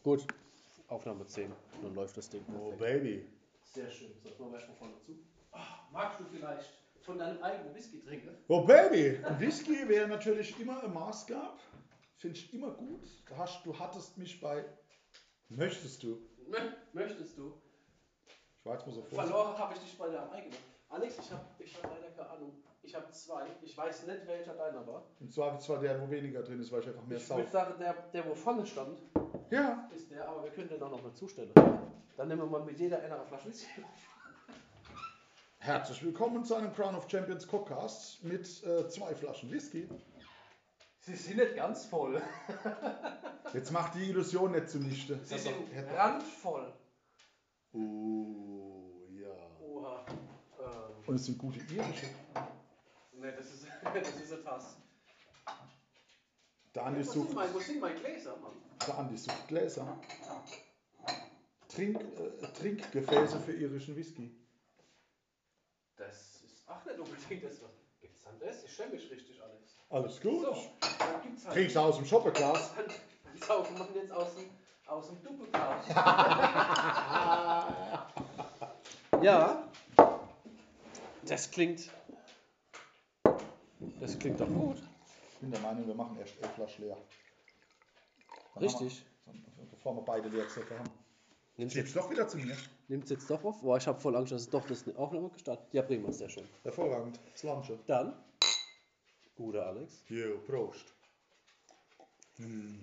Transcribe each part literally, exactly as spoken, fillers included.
Gut, Aufnahme zehn, dann läuft das Ding. Oh Baby. Sehr schön, so, jetzt machen wir erstmal vorne zu. Oh, magst du vielleicht von deinem eigenen Whisky trinken? Oh Baby. Whisky wäre natürlich immer ein Maßgab. Finde ich immer gut. Du, hast, du hattest mich bei... Möchtest du? Mö- Möchtest du? Ich war jetzt mal so vor. Verloren habe ich dich bei deinem eigenen. Alex, ich habe ich hab leider keine Ahnung. Ich habe zwei. Ich weiß nicht, welcher deiner war. Und zwar zwar der, wo weniger drin ist, weil ich einfach mehr Ich sau. würde sagen, der, der, wo vorne stand, Ja. ist der, aber wir können den auch noch mal zustellen. Dann nehmen wir mal mit jeder einer Flasche Whisky. Herzlich willkommen zu einem Crown of Champions Podcast mit äh, zwei Flaschen Whisky. Sie sind nicht ganz voll. Jetzt macht die Illusion nicht zunichte. Sie Das sind doch- hätte- randvoll. Oh, ja. Oha. Ähm, Und es sind gute irische. ne, das ist, das ist eine Tasse. Der Andi Wo sind, sucht, mein, wo sind meine Gläser, Mann? der Andi sucht Gläser. Trink, äh, Trinkgefäße für irischen Whisky. Das ist auch nicht unbedingt das, was. Gibt's dann das? Ich schäme mich richtig, Alex. Alles gut. So, dann gibt's halt. Trinkst du aus dem Shopperglas? Dann, dann saufen wir den jetzt aus dem, aus dem Doppelglas. Ja. Das klingt. Das klingt doch gut. Ich bin der Meinung, wir machen erst elf Flaschen leer. Dann Richtig. Haben wir, bevor wir beide Leerzähler haben. Nimmt's Schieb's jetzt, doch wieder zu mir. nimmt's jetzt doch auf? Boah, ich habe voll Angst, dass es doch das auch noch gestartet. Ja, prima, sehr schön. Hervorragend. Das Lunche. Dann. Guter Alex. Jo, Prost. Mm.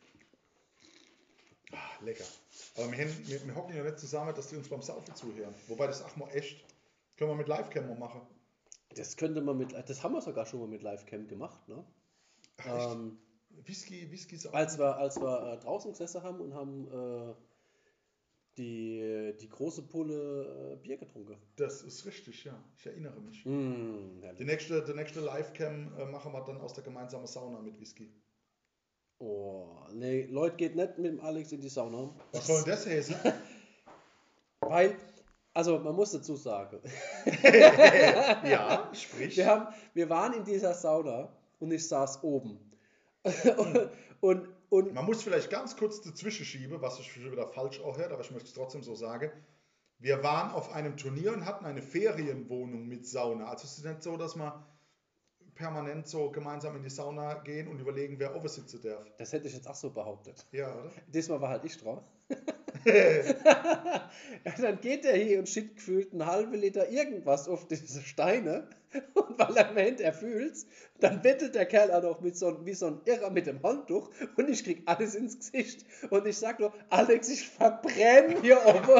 Ah, lecker. Aber wir, haben- wir, wir hocken ja nicht zusammen, dass die uns beim Saufen zuhören. Wobei das auch mal echt. Können wir mit Livecam mal machen. Das könnte man mit. Das haben wir sogar schon mal mit Livecam gemacht, ne? Ach, echt? Ähm, Whisky, Whisky saufen. als wir, als wir äh, draußen gesessen haben und haben äh, die, die große Pulle äh, Bier getrunken. Das ist richtig, ja. Ich erinnere mich. Mm, herrlich. Die nächste, die nächste Livecam äh, machen wir dann aus der gemeinsamen Sauna mit Whisky. Oh, nee, Leute, geht nicht mit dem Alex in die Sauna. Was soll denn das heißen? Weil, also man muss dazu sagen, Ja, sprich. wir, haben, wir waren in dieser Sauna und ich saß oben. und, und Man muss vielleicht ganz kurz dazwischen schieben, was ich schon wieder falsch auch hört, aber ich möchte es trotzdem so sagen. Wir waren auf einem Turnier und hatten eine Ferienwohnung mit Sauna. Also es ist nicht so, dass wir permanent so gemeinsam in die Sauna gehen und überlegen, wer oben sitzen darf. das hätte ich jetzt auch so behauptet. Ja, oder? Diesmal war halt ich dran. Ja, dann geht er hier und schickt gefühlt einen halben Liter irgendwas auf diese Steine. Und weil er meint, er fühlt's, dann wettelt der Kerl auch noch mit so, wie so ein Irrer mit dem Handtuch und ich krieg alles ins Gesicht. Und ich sag nur, Alex, ich verbrenne hier oben.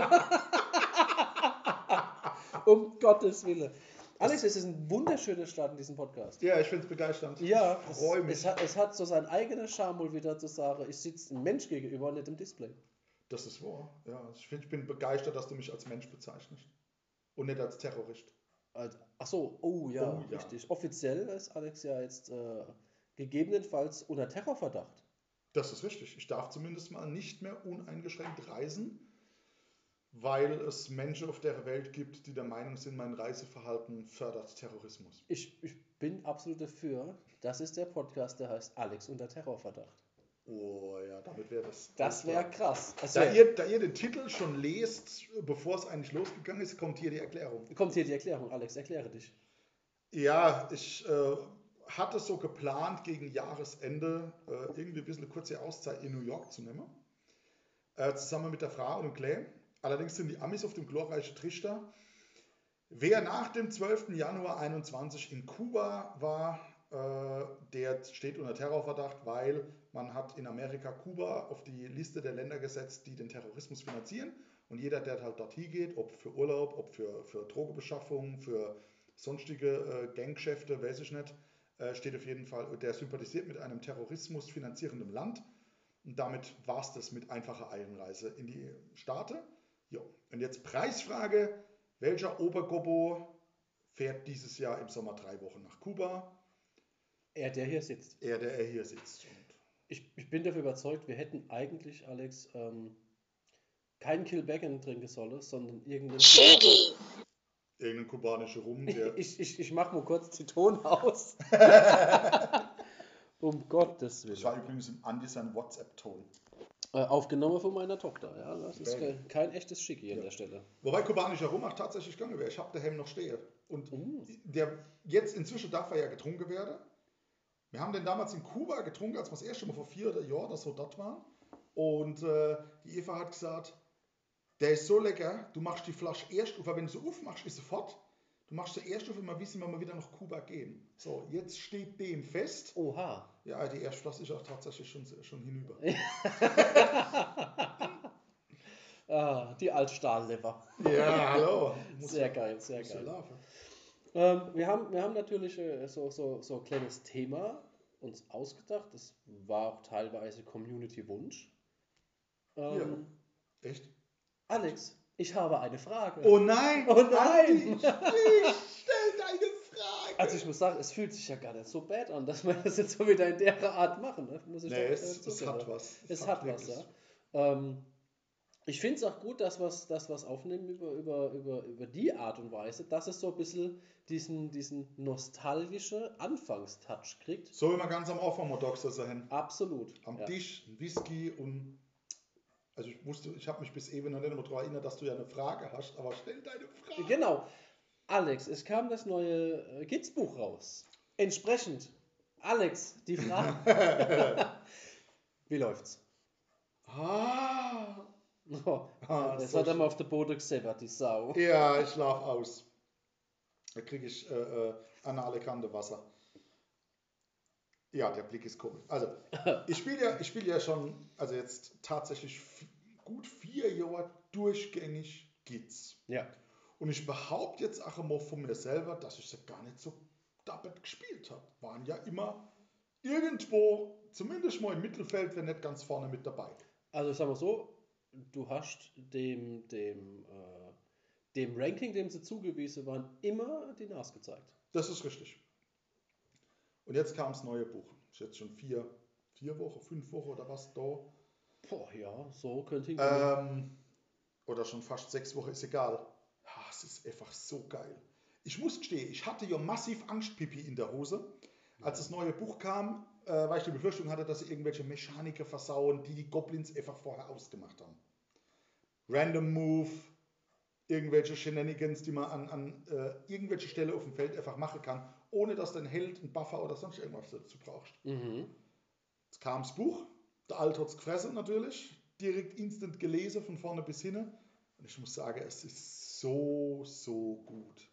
Um Gottes Willen. Alex, es ist ein wunderschöner Start in diesem Podcast. Ja, ich finde es begeisternd. Ja, Ich es, freue mich. es, hat, es hat so seinen eigenen Charme wohl wieder zu sagen, ich sitze einem Mensch gegenüber und nicht im Display. Das ist wahr. Ja, ich, find, ich bin begeistert, dass du mich als Mensch bezeichnest. Und nicht als Terrorist. Also, ach so, oh ja, Oh ja. richtig. Offiziell ist Alex ja jetzt äh, gegebenenfalls unter Terrorverdacht. Das ist richtig. Ich darf zumindest mal nicht mehr uneingeschränkt reisen, weil es Menschen auf der Welt gibt, die der Meinung sind, mein Reiseverhalten fördert Terrorismus. Ich, ich bin absolut dafür. Das ist der Podcast, der heißt Alex unter Terrorverdacht. Oh ja, damit wäre das. Das wäre krass. Das Da wär, ihr, da ihr den Titel schon lest, bevor es eigentlich losgegangen ist, kommt hier die Erklärung. kommt hier die Erklärung. Alex, erkläre dich. Ja, ich äh, hatte so geplant, gegen Jahresende äh, irgendwie ein bisschen eine kurze Auszeit in New York zu nehmen. Äh, zusammen mit der Frau und dem Clay. Allerdings sind die Amis auf dem glorreichen Trichter. Wer nach dem zwölften Januar einundzwanzig in Kuba war, äh, der steht unter Terrorverdacht, weil man hat in Amerika Kuba auf die Liste der Länder gesetzt, die den Terrorismus finanzieren. Und jeder, der halt dorthin geht, ob für Urlaub, ob für, für Drogenbeschaffung, für sonstige äh, Ganggeschäfte, weiß ich nicht, äh, steht auf jeden Fall, der sympathisiert mit einem Terrorismus finanzierenden Land. Und damit war es das mit einfacher Einreise in die Staaten. Jo. Und jetzt Preisfrage, welcher Obergobbo fährt dieses Jahr im Sommer drei Wochen nach Kuba? Er, der hier sitzt. Er, der er hier sitzt. Und Ich, ich bin dafür überzeugt, wir hätten eigentlich, Alex, ähm, kein Kilbeggan trinken sollen, sondern irgendeinen... irgendein kubanischer Rum, der... Ich, ich, ich mach mal kurz die Ton aus. Um Gottes Das Willen. war übrigens im Andi sein WhatsApp-Ton. Äh, aufgenommen von meiner Tochter, ja. Das ist Bang. ke- kein echtes Schicki an Ja. der Stelle. Wobei kubanischer Rum auch tatsächlich gegangen wäre. Ich habe daheim noch stehen. Und Uh. der, jetzt inzwischen darf er ja getrunken werden. Wir haben den damals in Kuba getrunken, als wir das erste Mal vor vier Jahren oder so dort waren. Und äh, die Eva hat gesagt, der ist so lecker, du machst die Flasche erst auf, aber wenn du so aufmachst, ist sofort. Du machst sie erst auf, wenn wir wissen, wenn wir wieder nach Kuba gehen. So, jetzt steht dem fest. Oha. Ja, die erste Flasche ist auch tatsächlich schon, schon hinüber. Ah, die Altstahllever. Ja, hallo. Muss Sehr ja, geil, sehr muss ja geil. laufen. Ähm, wir haben, wir haben natürlich äh, so, so, so ein kleines Thema uns ausgedacht. Das war auch teilweise Community-Wunsch. Ja, Ähm, echt? Alex, ich habe eine Frage. Oh nein! Oh nein! Andi, ich stell deine Frage! Also ich muss sagen, es fühlt sich ja gar nicht so bad an, dass wir das jetzt so wieder in der Art machen. Ne? Muss ich Nee, doch, es, äh, es zugeben. hat was. Es hat was, wirklich. ja. Ähm, ich finde es auch gut, dass wir es dass wir's aufnehmen über, über, über, über die Art und Weise, dass es so ein bisschen diesen, diesen nostalgische Anfangstouch kriegt. So wie wir ganz am Anfang mal da sein. Absolut. Am Ja. Tisch, ein Whisky und. Also ich wusste, ich habe mich bis eben noch nicht mehr daran erinnert, dass du ja eine Frage hast, aber stell deine Frage. Genau. Alex, es kam das neue äh, Kids-Buch raus. Entsprechend, Alex, die Frage. Wie läuft's? Ah, Oh, ah jetzt so hat er mal schön. auf den Boden geseppert, die Sau. Ja, ich schlaf aus. Da kriege ich äh, äh, anale Kante Wasser. Ja, der Blick ist komisch. Also, ich spiele ja, ich spiele ja schon, also jetzt tatsächlich f- gut vier Jahre durchgängig Kids. Ja. Und ich behaupte jetzt auch immer von mir selber, dass ich sie gar nicht so damit gespielt habe. Waren ja immer irgendwo, zumindest mal im Mittelfeld, wenn nicht ganz vorne mit dabei. Also ich sag mal so, du hast dem, dem, äh, dem Ranking, dem sie zugewiesen waren, immer die Nase gezeigt. Das ist richtig. Und jetzt kam das neue Buch. Ist jetzt schon vier, vier Wochen, fünf Wochen oder was da. Boah, ja, so könnte hingehen. Ähm, oder schon fast sechs Wochen, ist egal. Ah, es ist einfach so geil. Ich muss gestehen, ich hatte ja massiv Angstpipi in der Hose, als das neue Buch kam, äh, weil ich die Befürchtung hatte, dass sie irgendwelche Mechaniker versauen, die die Goblins einfach vorher ausgemacht haben. Random Move, irgendwelche Shenanigans, die man an, an äh, irgendwelche Stelle auf dem Feld einfach machen kann, ohne dass dein Held einen Buffer oder sonst irgendwas dazu brauchst. Mhm. Jetzt kam das Buch, der Alt hat's gefressen natürlich, direkt instant gelesen, von vorne bis hinten. Und ich muss sagen, es ist so, so gut.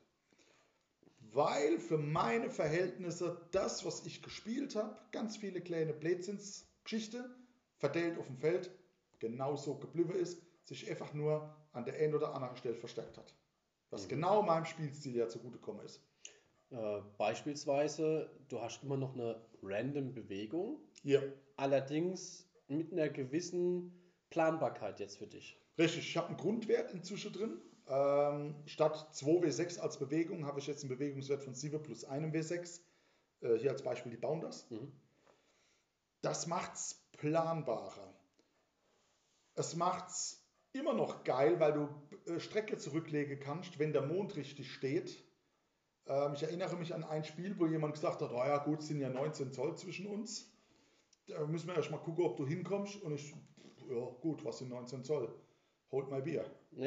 Weil für meine Verhältnisse das, was ich gespielt habe, ganz viele kleine Blödsinnsgeschichte, verteilt auf dem Feld, genauso geblieben ist, sich einfach nur an der einen oder anderen Stelle verstärkt hat. Was Mhm. genau meinem Spielstil ja zugutekommen ist. Äh, beispielsweise, du hast immer noch eine random Bewegung, Ja, allerdings mit einer gewissen Planbarkeit jetzt für dich. richtig. Ich habe einen Grundwert inzwischen drin. Ähm, statt zwei W sechs als Bewegung habe ich jetzt einen Bewegungswert von sieben plus einem W sechs. Äh, hier als Beispiel die Bounders. Mhm. Das macht es planbarer. Es macht es immer noch geil, weil du äh, Strecke zurücklegen kannst, wenn der Mond richtig steht. Ähm, ich erinnere mich an ein Spiel, wo jemand gesagt hat, oh ja gut, es sind ja neunzehn Zoll zwischen uns. Da müssen wir erst mal gucken, ob du hinkommst. Und ich, ja gut, was sind neunzehn Zoll? Holt mal Bier.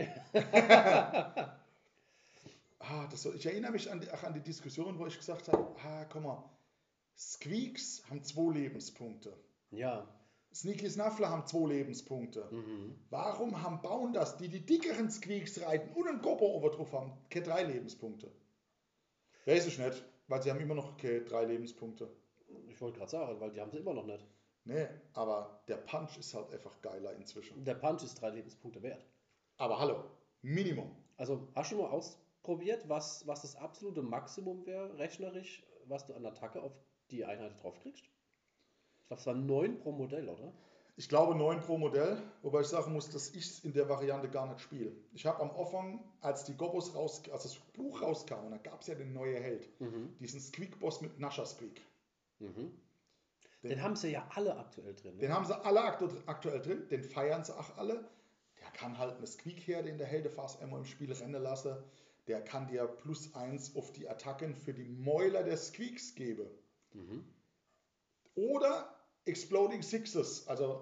Ah, das, ich erinnere mich an die, auch an die Diskussion, wo ich gesagt habe, ah, komm mal, Squeaks haben zwei Lebenspunkte. Ja. Sneaky Snuffler haben zwei Lebenspunkte. Mhm. Warum haben Bounders, die die dickeren Squeaks reiten und einen Gobber over drauf haben, keine drei Lebenspunkte? Weiß ich nicht, weil sie haben immer noch keine drei Lebenspunkte. Ich wollte gerade sagen, weil die haben sie immer noch nicht. Nee, aber der Punch ist halt einfach geiler inzwischen. Der Punch ist drei Lebenspunkte wert. Aber hallo, Minimum. Also hast du mal ausprobiert, was, was das absolute Maximum wäre, rechnerisch, was du an Attacke auf die Einheit drauf kriegst? Ich glaube, es waren neun pro Modell, oder? Ich glaube neun pro Modell, wobei ich sagen muss, dass ich es in der Variante gar nicht spiele. Ich habe am Anfang, als die Gobos raus, als das Buch rauskam, und da gab es ja den neuen Held, Mhm. diesen Squeak-Boss mit Nasher Squeak. Mhm. Den, Den haben sie ja alle aktuell drin. Ne? den haben sie alle aktu aktuell drin, den feiern sie auch alle. Der kann halt eine Squeak-Herde in der Heldephase einmal im Spiel rennen lassen. Der kann dir plus eins auf die Attacken für die Mäuler der Squeaks geben. Mhm. Oder Exploding Sixes, also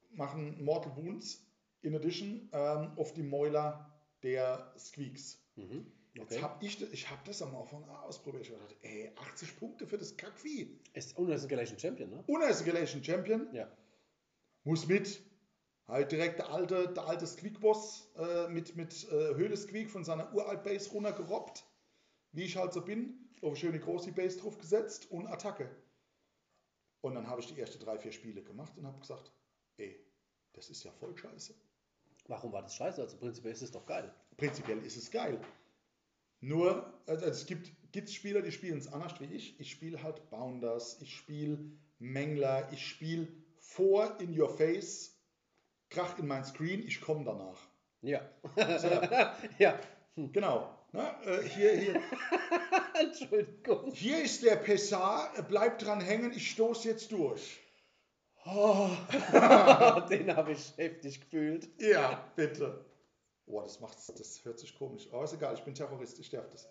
machen Mortal Wounds in Addition ähm, auf die Mäuler der Squeaks. Mhm. Jetzt Okay. hab ich, ich habe das am Anfang ausprobiert. Ich dachte, ey, achtzig Punkte für das Kackvieh. Ist Unescalation Champion, ne? Unescalation Champion. Ja. Muss mit. Halt direkt der alte, der alte Squeak-Boss äh, mit, mit äh, Höhle-Squeak von seiner Uralt-Base runtergerobbt. Wie ich halt so bin. Auf eine schöne große Base drauf gesetzt und Attacke. Und dann habe ich die ersten drei, vier Spiele gemacht und habe gesagt, ey, das ist ja voll scheiße. Warum war das scheiße? Also prinzipiell ist es doch geil. Prinzipiell ist es geil. Nur, also es gibt gibt's Spieler, die spielen es anders wie ich. Ich spiele halt Bounders, ich spiele Mängler, ich spiele vor in your face, krach in mein Screen, ich komme danach. Ja. So, Ja. genau. Ne? Äh, hier, hier, Entschuldigung. hier ist der Pessar, bleibt dran hängen, ich stoße jetzt durch. Oh, den habe ich heftig gefühlt. Ja, bitte. Boah, das macht's, das hört sich komisch. Aber ist egal, ich bin Terrorist, ich darf das.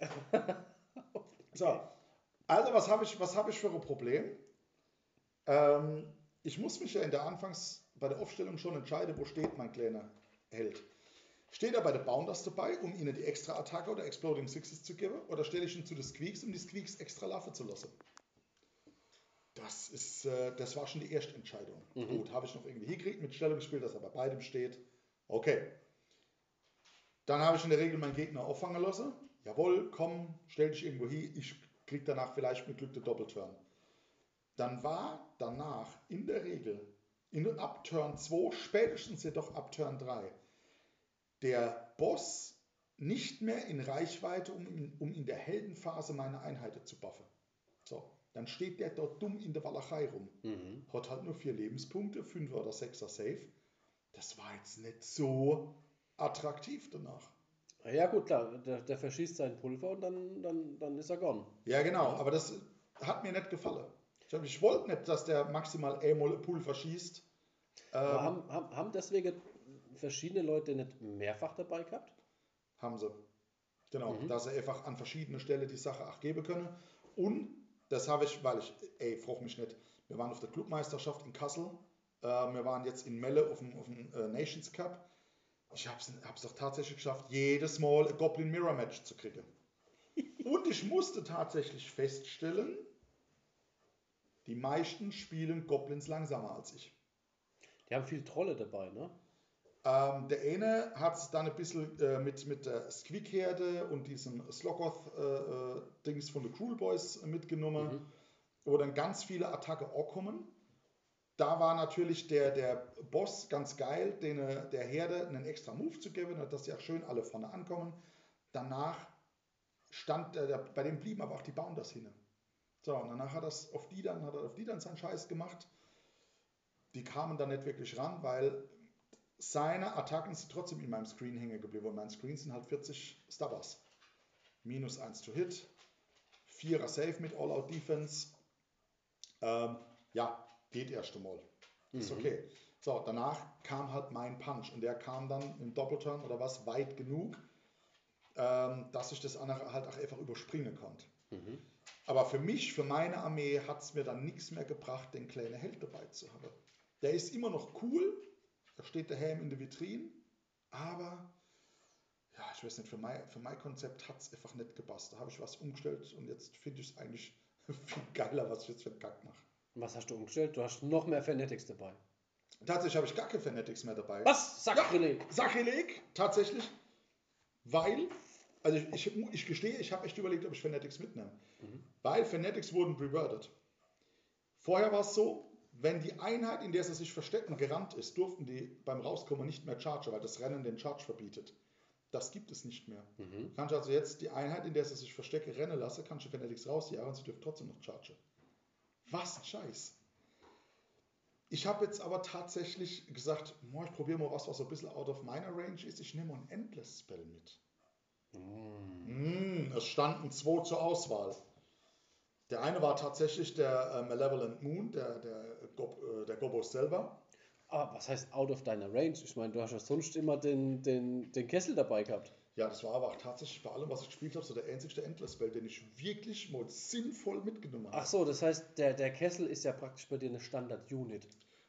So, also was habe ich, was hab ich für ein Problem? Ähm, ich muss mich ja in der Anfangs, bei der Aufstellung schon entscheiden, wo steht mein kleiner Held. Steht er bei den Bounders dabei, um ihnen die extra Attacke oder Exploding Sixes zu geben? Oder stelle ich ihn zu den Squeaks, um die Squeaks extra laufen zu lassen? Das ist, äh, das war schon die erste Entscheidung. Mhm. Gut, habe ich noch irgendwie hingekriegt, mit Stellung gespielt, dass er bei beidem steht. Okay. Dann habe ich in der Regel meinen Gegner auffangen lassen. Jawohl, komm, stell dich irgendwo hin, ich krieg danach vielleicht mit Glück den Doppelturn. Dann war danach in der Regel, in ab Turn zwei, spätestens jedoch ab Turn drei, der Boss nicht mehr in Reichweite, um in, um in der Heldenphase meine Einheiten zu buffen. So, dann steht der dort dumm in der Walachei rum. Mhm. Hat halt nur vier Lebenspunkte, fünfer oder sechser Safe. Das war jetzt nicht so attraktiv danach. Ja gut, klar, der, der verschießt sein Pulver und dann, dann, dann ist er gone. Ja, genau, Ja. aber das hat mir nicht gefallen. Ich, hab- ich wollte nicht, dass der maximal einmal Pulver schießt. Aber Ähm, haben, haben, haben deswegen verschiedene Leute nicht mehrfach dabei gehabt? haben sie. Genau, Mhm. dass sie einfach an verschiedenen Stellen die Sache auch geben können. Und das habe ich, weil ich, ey, frag mich nicht, wir waren auf der Clubmeisterschaft in Kassel, äh, wir waren jetzt in Melle auf dem, auf dem äh, Nations Cup. Ich habe es doch tatsächlich geschafft, jedes Mal ein Goblin Mirror Match zu kriegen. Und ich musste tatsächlich feststellen, die meisten spielen Goblins langsamer als ich. Die haben viel Trolle dabei, ne? Ähm, der eine hat es dann ein bisschen äh, mit, mit der Squeak-Herde und diesem Sloggoth-Dings äh, von den Cruel Boys mitgenommen, Mhm. wo dann ganz viele Attacke auch kommen. Da war natürlich der, der Boss ganz geil, den, der Herde einen extra Move zu geben, dass sie auch schön alle vorne ankommen. Danach stand, äh, der, bei dem blieben aber auch die Bounders hin. So, und danach hat, das auf die dann, hat er auf die dann seinen Scheiß gemacht. Die kamen dann nicht wirklich ran, weil seine Attacken sind trotzdem in meinem Screen hängen geblieben. Und mein Screen sind halt vierzig Stubbers. Minus eins to hit. vierer Save mit All-Out Defense. Ähm, ja, geht erst einmal. Ist Mhm. okay. So, danach kam halt mein Punch. Und der kam dann im Doppelturn oder was weit genug, ähm, dass ich das andere halt auch einfach überspringen konnte. Mhm. Aber für mich, für meine Armee, hat es mir dann nichts mehr gebracht, den kleinen Held dabei zu haben. Der ist immer noch cool. Da steht der Helm in der Vitrine. Aber, ja, ich weiß nicht, für mein, für mein Konzept hat es einfach nicht gepasst. Da habe ich was umgestellt und jetzt finde ich es eigentlich viel geiler, was ich jetzt für einen Kack mache. Und was hast du umgestellt? Du hast noch mehr Fanatics dabei. Tatsächlich habe ich gar keine Fanatics mehr dabei. Was? Sakrileg! Ja, Sakrileg, tatsächlich. Weil, also ich, ich, ich gestehe, ich habe echt überlegt, ob ich Fanatics mitnehme. Mhm. Weil Fanatics wurden reverted. Vorher war es so, wenn die Einheit, in der sie sich verstecken, gerannt ist, durften die beim Rauskommen nicht mehr chargen, weil das Rennen den Charge verbietet. Das gibt es nicht mehr. Mhm. Kannst also jetzt die Einheit, in der sie sich verstecke, rennen lassen, kannst du Fanatics rausjagen und sie dürfen trotzdem noch chargen. Was ein Scheiß. Ich habe jetzt aber tatsächlich gesagt, ich probiere mal was, was so ein bisschen out of meiner Range ist. Ich nehme ein Endless Spell mit. Mhm. Mm, es standen zwei zur Auswahl. Der eine war tatsächlich der äh, Malevolent Moon, der, der, Gob, äh, der Gobos selber. Aber was heißt out of deiner Range? Ich meine, du hast ja sonst immer den, den, den Kessel dabei gehabt. Ja, das war aber auch tatsächlich bei allem, was ich gespielt habe, so der einzigste Endless Spell, den ich wirklich mal sinnvoll mitgenommen habe. Ach so, das heißt, der, der Kessel ist ja praktisch bei dir eine Standard-Unit.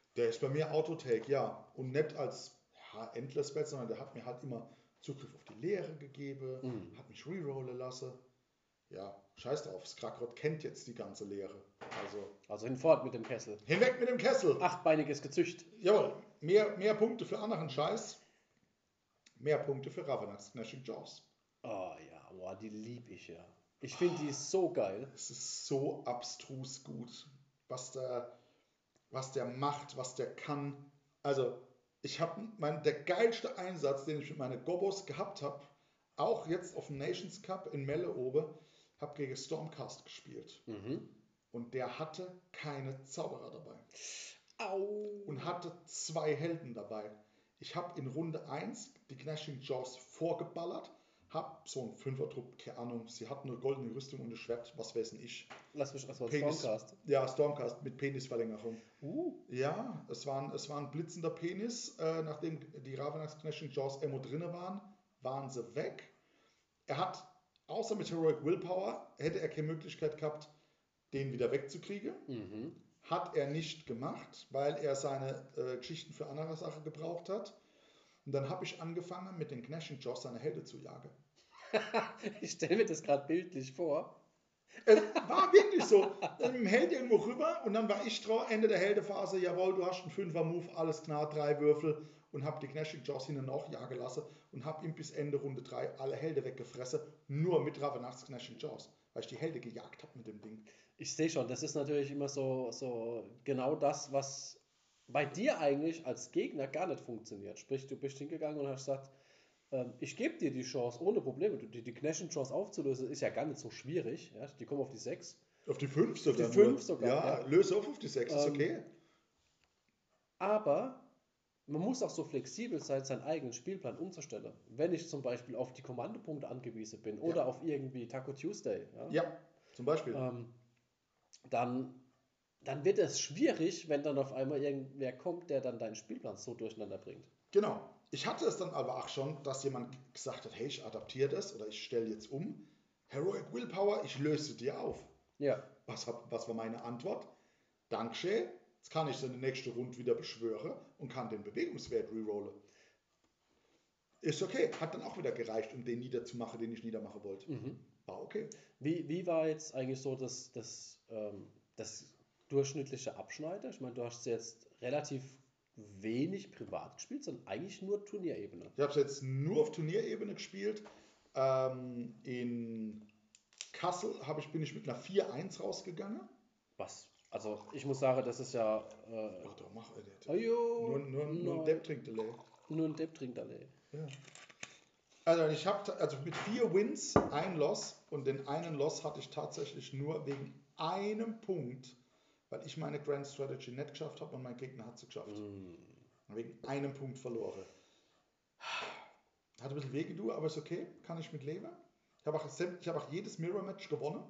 Der ist bei mir Autotake, ja. Und nicht als ja, Endless Spell, sondern der hat mir halt immer Zugriff auf die Lehre gegeben, Mhm. hat mich rerollen lassen. Ja, scheiß drauf, Skakrot kennt jetzt die ganze Lehre. Also, Also hinfort mit dem Kessel. hinweg mit dem Kessel. Achtbeiniges Gezücht. Jawohl, mehr, mehr Punkte für anderen Scheiß, mehr Punkte für Ravanax Gnashing Jaws. Oh ja, boah, die lieb ich ja. Ich finde die so geil. Es ist so abstrus gut, was der, was der macht, was der kann. Also, ich habe mein der geilste Einsatz, den ich mit meinen Gobos gehabt habe, auch jetzt auf dem Nations Cup in Melle oben, habe gegen Stormcast gespielt. Mhm. Und der hatte keine Zauberer dabei. Au. Und hatte zwei Helden dabei. Ich habe in Runde eins die Gnashing Jaws vorgeballert, habe so einen Fünfer-Trupp, keine Ahnung, sie hatten eine goldene Rüstung und ein Schwert, was weiß denn ich. Lass mich erstmal Penis, Stormcast. ja, Stormcast mit Penisverlängerung. Uh. Ja, es war ein, es war ein blitzender Penis. Äh, nachdem die Ravanax Gnashing Jaws Ammo drinne waren, waren sie weg. Er hat, außer mit Heroic Willpower, hätte er keine Möglichkeit gehabt, den wieder wegzukriegen. Mhm. Hat er nicht gemacht, weil er seine äh, Geschichten für andere Sachen gebraucht hat. Und dann habe ich angefangen, mit den Gnashing Jaws seine Helden zu jagen. Ich stelle mir das gerade bildlich vor. Es war wirklich so. Dann mit dem Held irgendwo rüber und dann war ich dran, Ende der Heldephase, jawohl, du hast einen Fünfer-Move, alles klar, drei Würfel und habe die Gnashing Jaws hinten noch jagen lassen und habe ihm bis Ende Runde drei alle Helden weggefressen, nur mit Ravanax Gnashing Jaws, weil ich die Helden gejagt habe mit dem Ding. Ich sehe schon, das ist natürlich immer so, so genau das, was bei dir eigentlich als Gegner gar nicht funktioniert. Sprich, du bist hingegangen und hast gesagt, ähm, ich gebe dir die Chance ohne Probleme. Du- Die, die Gnashing Chance aufzulösen ist ja gar nicht so schwierig. Ja? Die kommen auf die sechs. Auf die fünf Auf die sogar fünf nur. sogar, Ja, ja. löse auf auf die sechs, ist Ähm, okay. aber man muss auch so flexibel sein, seinen eigenen Spielplan umzustellen. Wenn ich zum Beispiel auf die Kommandopunkte angewiesen bin Ja, oder auf irgendwie Taco Tuesday, ja, ja, zum Beispiel. ähm, dann, dann wird es schwierig, wenn dann auf einmal irgendwer kommt, der dann deinen Spielplan so durcheinander bringt. Genau. Ich hatte es dann aber auch schon, dass jemand gesagt hat, hey, ich adaptiere das oder ich stelle jetzt um. Heroic Willpower, ich löse dir auf. Ja, Was, hab, was war meine Antwort? Dankeschön. Jetzt kann ich es in der nächsten Runde wieder beschwören und kann den Bewegungswert rerollen. Ist okay. Hat dann auch wieder gereicht, um den niederzumachen, den ich niedermachen wollte. mhm. War okay. Wie, wie war jetzt eigentlich so das, das, ähm, das durchschnittliche Abschneiden? Ich meine, du hast jetzt relativ wenig privat gespielt, sondern eigentlich nur Turnierebene. Ich habe es jetzt nur auf Turnierebene gespielt. Ähm, in Kassel hab ich, bin ich mit einer vier eins rausgegangen. Was? Also, ich muss sagen, das ist ja. Äh, Ja, doch, mach. Äh, Ajo, nur, nur, nur ein nein, Depp trinkt Delay. nur ein Depp trinkt alle. Ja. Also ich habe also mit vier Wins ein Loss und den einen Loss hatte ich tatsächlich nur wegen einem Punkt, weil ich meine Grand Strategy nicht geschafft habe und mein Gegner hat sie geschafft. Mm. Wegen einem Punkt verloren. Hat ein bisschen wehgetan, aber ist okay, kann ich mit leben. Ich habe auch, ich habe auch jedes Mirror Match gewonnen.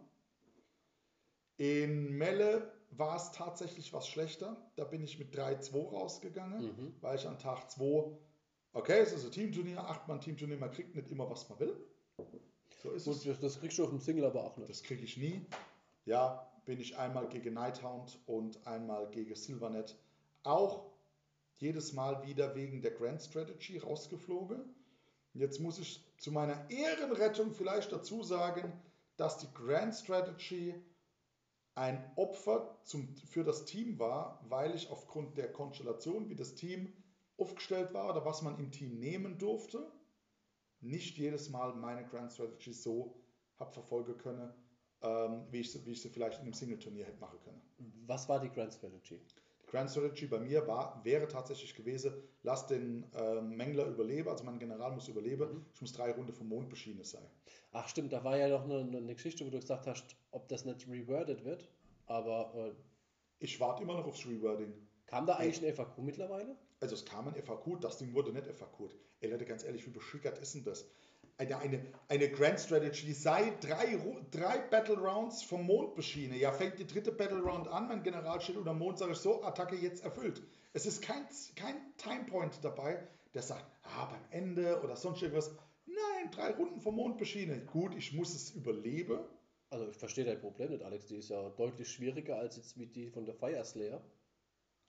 In Melle war es tatsächlich was schlechter. Da bin ich mit drei zwei rausgegangen, Mhm. weil ich an Tag zwei, okay, es ist ein Teamturnier, acht Mann Teamturnier, man kriegt nicht immer, was man will. So ist Gut, es. das, das kriegst du auf dem Single aber auch nicht. Das kriege ich nie. Ja, bin ich einmal gegen Nighthound und einmal gegen Silvernet. Auch jedes Mal wieder wegen der Grand Strategy rausgeflogen. Jetzt muss ich zu meiner Ehrenrettung vielleicht dazu sagen, dass die Grand Strategy ein Opfer zum, für das Team war, weil ich aufgrund der Konstellation, wie das Team aufgestellt war oder was man im Team nehmen durfte, nicht jedes Mal meine Grand Strategy so habe verfolgen können, ähm, wie, ich, wie ich sie vielleicht in einem Single-Turnier hätte machen können. Was war die Grand Strategy? Die Grand Strategy bei mir war, wäre tatsächlich gewesen, lass den ähm, Mängler überleben, also mein General muss überleben, Mhm. ich muss drei Runden vom Mond beschienen sein. Ach stimmt, da war ja noch eine, eine Geschichte, wo du gesagt hast, ob das nicht reworded wird. Aber äh, Ich warte immer noch aufs Rewording. kam da Ey, eigentlich ein F A Q mittlerweile? also es kam ein F A Q, das Ding wurde nicht F A Q'd. Ey Leute, ganz ehrlich, wie beschickert ist denn das? Eine, eine, eine Grand Strategy sei drei, Ru- drei Battle Rounds vom Mond beschiene. Ja, fängt die dritte Battle Round an, mein General steht unter dem Mond, sage ich so, Attacke jetzt erfüllt. Es ist kein, kein Timepoint dabei, der sagt, ah, beim Ende oder sonst irgendwas. Nein, drei Runden vom Mond beschiene. Gut, ich muss es überleben. Also ich verstehe dein Problem nicht, Alex. Die ist ja deutlich schwieriger als jetzt wie die von der Fire Slayer.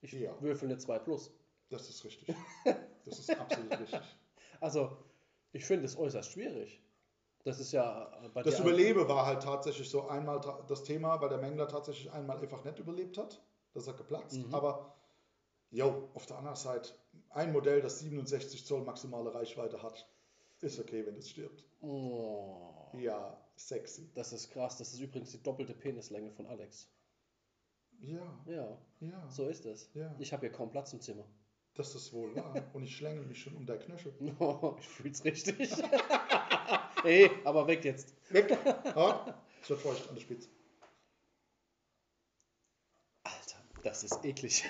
Ich Ja. würfel eine zwei plus. Das ist richtig. Das ist absolut richtig. Also, ich finde es äußerst schwierig. Das ist ja äh, bei Das dir. Überleben war halt tatsächlich so einmal ta- das Thema, weil der Mengler tatsächlich einmal einfach nicht überlebt hat. Das hat geplatzt. Mhm. Aber, jo, auf der anderen Seite, ein Modell, das siebenundsechzig Zoll maximale Reichweite hat, ist okay, wenn es stirbt. Oh, Ja, sexy. das ist krass. Das ist übrigens die doppelte Penislänge von Alex. Ja, Ja, ja, so ist es. ja. Ich habe hier kaum Platz im Zimmer. Das ist wohl wahr. Und ich schlängel mich schon um der Knöchel. Ich fühl's richtig. Ey, aber weg jetzt. Weg! Hart! Es wird feucht an der Spitze. Alter, das ist eklig.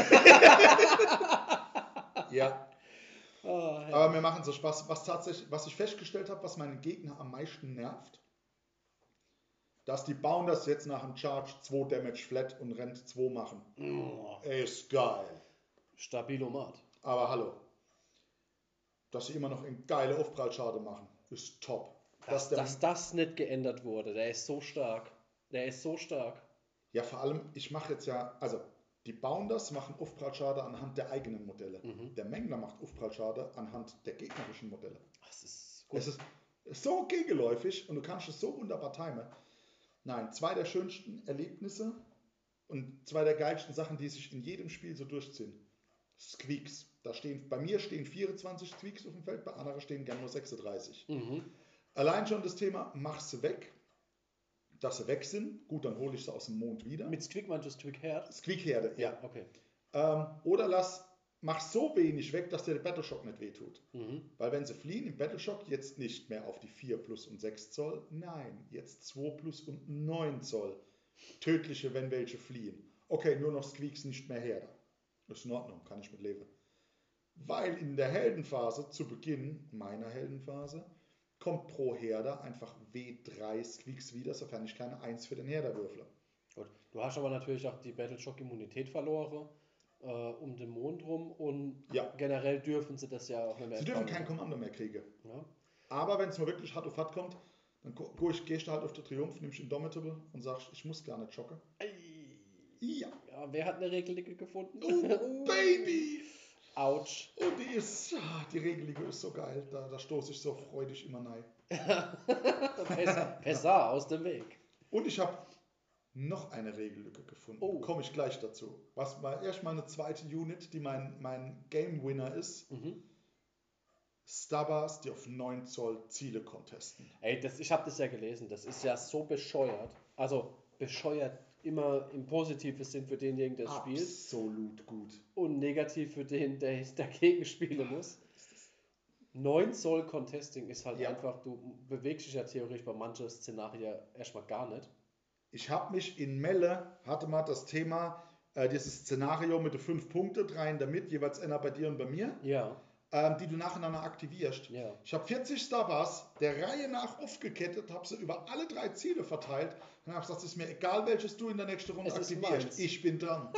Ja. Oh, hey. Aber mir machen so Spaß. Was tatsächlich, was ich festgestellt habe, was meinen Gegner am meisten nervt, dass die bauen das jetzt nach dem Charge zwei Damage flat und Rent zwei machen. Oh, Ist geil. Stabilomat. Aber hallo. Dass sie immer noch in geile Aufprallschade machen, ist top. Dass, der, dass das nicht geändert wurde, der ist so stark. Der ist so stark. Ja, vor allem, ich mache jetzt ja, also die bauen das, machen Aufprallschade anhand der eigenen Modelle. Mhm. Der Mengler macht Aufprallschade anhand der gegnerischen Modelle. Das ist gut. Es ist so gegenläufig und du kannst es so wunderbar timen. Nein, zwei der schönsten Erlebnisse und zwei der geilsten Sachen, die sich in jedem Spiel so durchziehen. Squeaks. Da stehen, bei mir stehen vierundzwanzig Squeaks auf dem Feld, bei anderen stehen gerne nur sechsunddreißig. Mhm. Allein schon das Thema, mach sie weg, dass sie weg sind. Gut, dann hole ich sie aus dem Mond wieder. Mit Squeak meinst du Squeak-Herd? Squeak-Herde, ja. Ja, okay. Ähm, oder lass, mach so wenig weg, dass dir der Battleshock nicht wehtut. Mhm. Weil wenn sie fliehen im Battleshock jetzt nicht mehr auf die vier plus und sechs Zoll, nein, jetzt zwei plus und neun Zoll. Tödliche, wenn welche fliehen. Okay, nur noch Squeaks nicht mehr Herde. Ist in Ordnung, kann ich mit leben. Weil in der Heldenphase, zu Beginn meiner Heldenphase, kommt pro Herde einfach W drei Squeaks wieder, sofern ich keine eins für den Herder würfle. Gut. Du hast aber natürlich auch die Battleshock-Immunität verloren äh, um den Mond rum und Ja. generell dürfen sie das ja auch nicht mehr. Sie dürfen entfalten. kein Kommando mehr kriegen. Ja. Aber wenn es mal wirklich hart auf hart kommt, dann gehst du halt auf den Triumph, nimmst Indomitable und sagst, ich muss gar nicht schocken. Ei. Ja. Ja, wer hat eine Regelige gefunden? Oh, Baby! Autsch. Und die ist, ah, die Regelige ist so geil, da, da stoße ich so freudig immer rein. Besser aus dem Weg. Und ich habe noch eine Regellücke gefunden. Oh. Komme ich gleich dazu. Was war erstmal eine zweite Unit, die mein, mein Game Winner ist. Mhm. Stubbers, die auf neun Zoll Ziele contesten. Ey, das, ich habe das ja gelesen. Das ist ja so bescheuert. Also bescheuert immer im positiven Sinn für denjenigen, der es spielt. Absolut gut. Und negativ für den, der dagegen spielen muss. neun Zoll Contesting ist halt Ja. einfach, du bewegst dich ja theoretisch bei manchen Szenarien erstmal gar nicht. Ich habe mich in Melle, hatte mal das Thema, äh, dieses Szenario mit den fünf Punkten, drei in der Mitte, jeweils einer bei dir und bei mir, Ja, ähm, die du nacheinander aktivierst. ja. Ich habe vierzig Starbars der Reihe nach aufgekettet, habe sie über alle drei Ziele verteilt und habe gesagt, es ist mir egal, welches du in der nächsten Runde Es ist aktivierst. meins. Ich bin dran.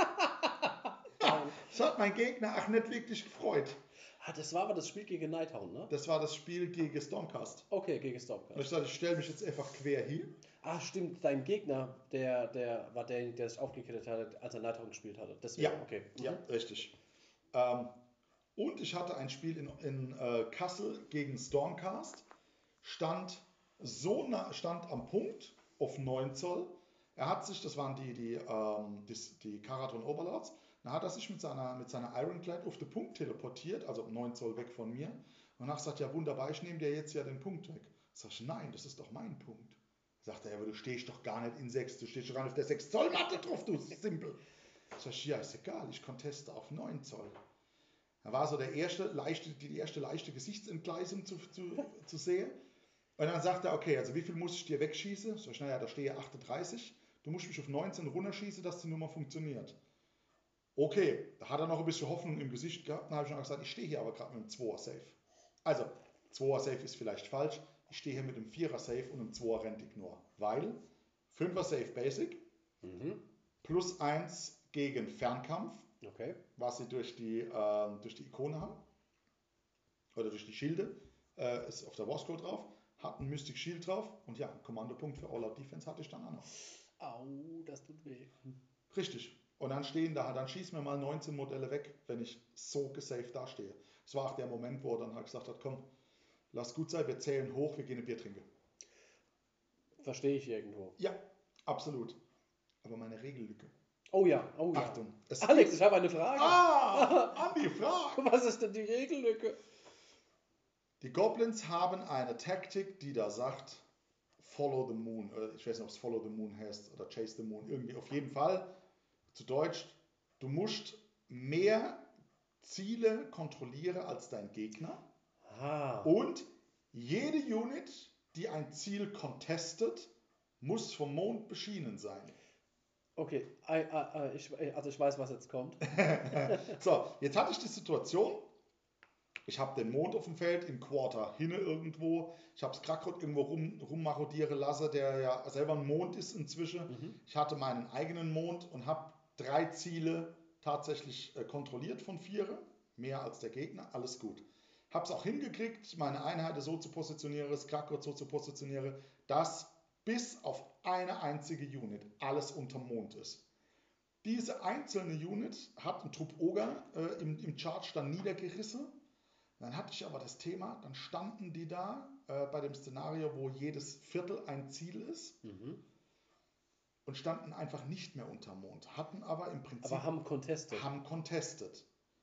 Das hat mein Gegner auch nicht wirklich gefreut. Ah, das war aber das Spiel gegen Nighthound, ne? Das war das Spiel gegen Stormcast. Okay, gegen Und Stormcast. ich sagte, ich stelle mich jetzt einfach quer hier. Ah, stimmt, dein Gegner, der, der war derjenige, der sich aufgekettet hatte, als er Nighthound gespielt hatte. Deswegen, Ja, okay. Mhm. ja, richtig. Ähm, und ich hatte ein Spiel in, in äh, Kassel gegen Stormcast. Stand, so nah, stand am Punkt auf neun Zoll. Er hat sich, das waren die, die, ähm, die, die Karaton Overlords, dann hat er sich mit seiner, mit seiner Ironclad auf den Punkt teleportiert, also neun Zoll weg von mir. Und danach sagt er, ja wunderbar, ich nehme dir jetzt ja den Punkt weg. Sag ich, nein, das ist doch mein Punkt. Sagt er, ja, aber du stehst doch gar nicht in sechs, du stehst schon auf der sechs Zoll Matte drauf, du Simpel. Sag ich, ja, ist egal, ich conteste auf neun Zoll. Da war so der erste leichte, die erste leichte Gesichtsentgleisung zu, zu, zu sehen. Und dann sagt er, okay, also wie viel muss ich dir wegschießen? Sag ich, naja, da stehe achtunddreißig. Du musst mich auf neunzehn runterschießen, dass die Nummer funktioniert. Okay, da hat er noch ein bisschen Hoffnung im Gesicht gehabt. Dann habe ich noch gesagt, ich stehe hier aber gerade mit dem Zweier Safe. Also, Zweier Safe ist vielleicht falsch. Ich stehe hier mit dem Vierer Safe und dem Zweier rente ich nur. Weil Fünfer Safe Basic Mhm. plus eins gegen Fernkampf, Okay. was sie durch die, äh, durch die Ikone haben. Oder durch die Schilde. Äh, ist auf der Warscroll drauf. Hat einen Mystic Shield drauf. Und ja, einen Kommandopunkt für All Out Defense hatte ich dann auch noch. Au, das tut weh. Richtig. Und dann stehen da, dann schießen wir mal neunzehn Modelle weg, wenn ich so gesaved dastehe. Das war auch der Moment, wo er dann halt gesagt hat, komm, lass gut sein, wir zählen hoch, wir gehen ein Bier trinken. Verstehe ich irgendwo. Ja, absolut. Aber meine Regellücke. Oh ja, oh ja. Achtung. Es Alex, gibt- ich habe eine Frage. Ah, Andi, frag. Was ist denn die Regellücke? Die Goblins haben eine Taktik, die da sagt, Follow the Moon. Äh, Ich weiß nicht, ob es Follow the Moon heißt oder Chase the Moon. Irgendwie auf jeden Fall. Zu Deutsch, du musst mehr Ziele kontrollieren als dein Gegner. Ah, Und jede Unit, die ein Ziel contestet, muss vom Mond beschienen sein. okay. I, I, I, ich, also ich weiß, was jetzt kommt. So, jetzt hatte ich die Situation, ich habe den Mond auf dem Feld, im Quarter hinne irgendwo. Ich habe es gerade irgendwo rum, rummarodieren lassen, der ja selber ein Mond ist inzwischen. Mhm. Ich hatte meinen eigenen Mond und habe drei Ziele tatsächlich äh, kontrolliert von vier. Mehr als der Gegner, alles gut. Habe es auch hingekriegt, meine Einheiten so zu positionieren, das Krakot so zu positionieren, dass bis auf eine einzige Unit alles unterm Mond ist. Diese einzelne Unit hat ein Trupp Oger äh, im, im Charge dann niedergerissen. Dann hatte ich aber das Thema, dann standen die da äh, bei dem Szenario, wo jedes Viertel ein Ziel ist Mhm. und standen einfach nicht mehr unterm Mond, hatten aber im Prinzip Aber haben contestet. haben contestet.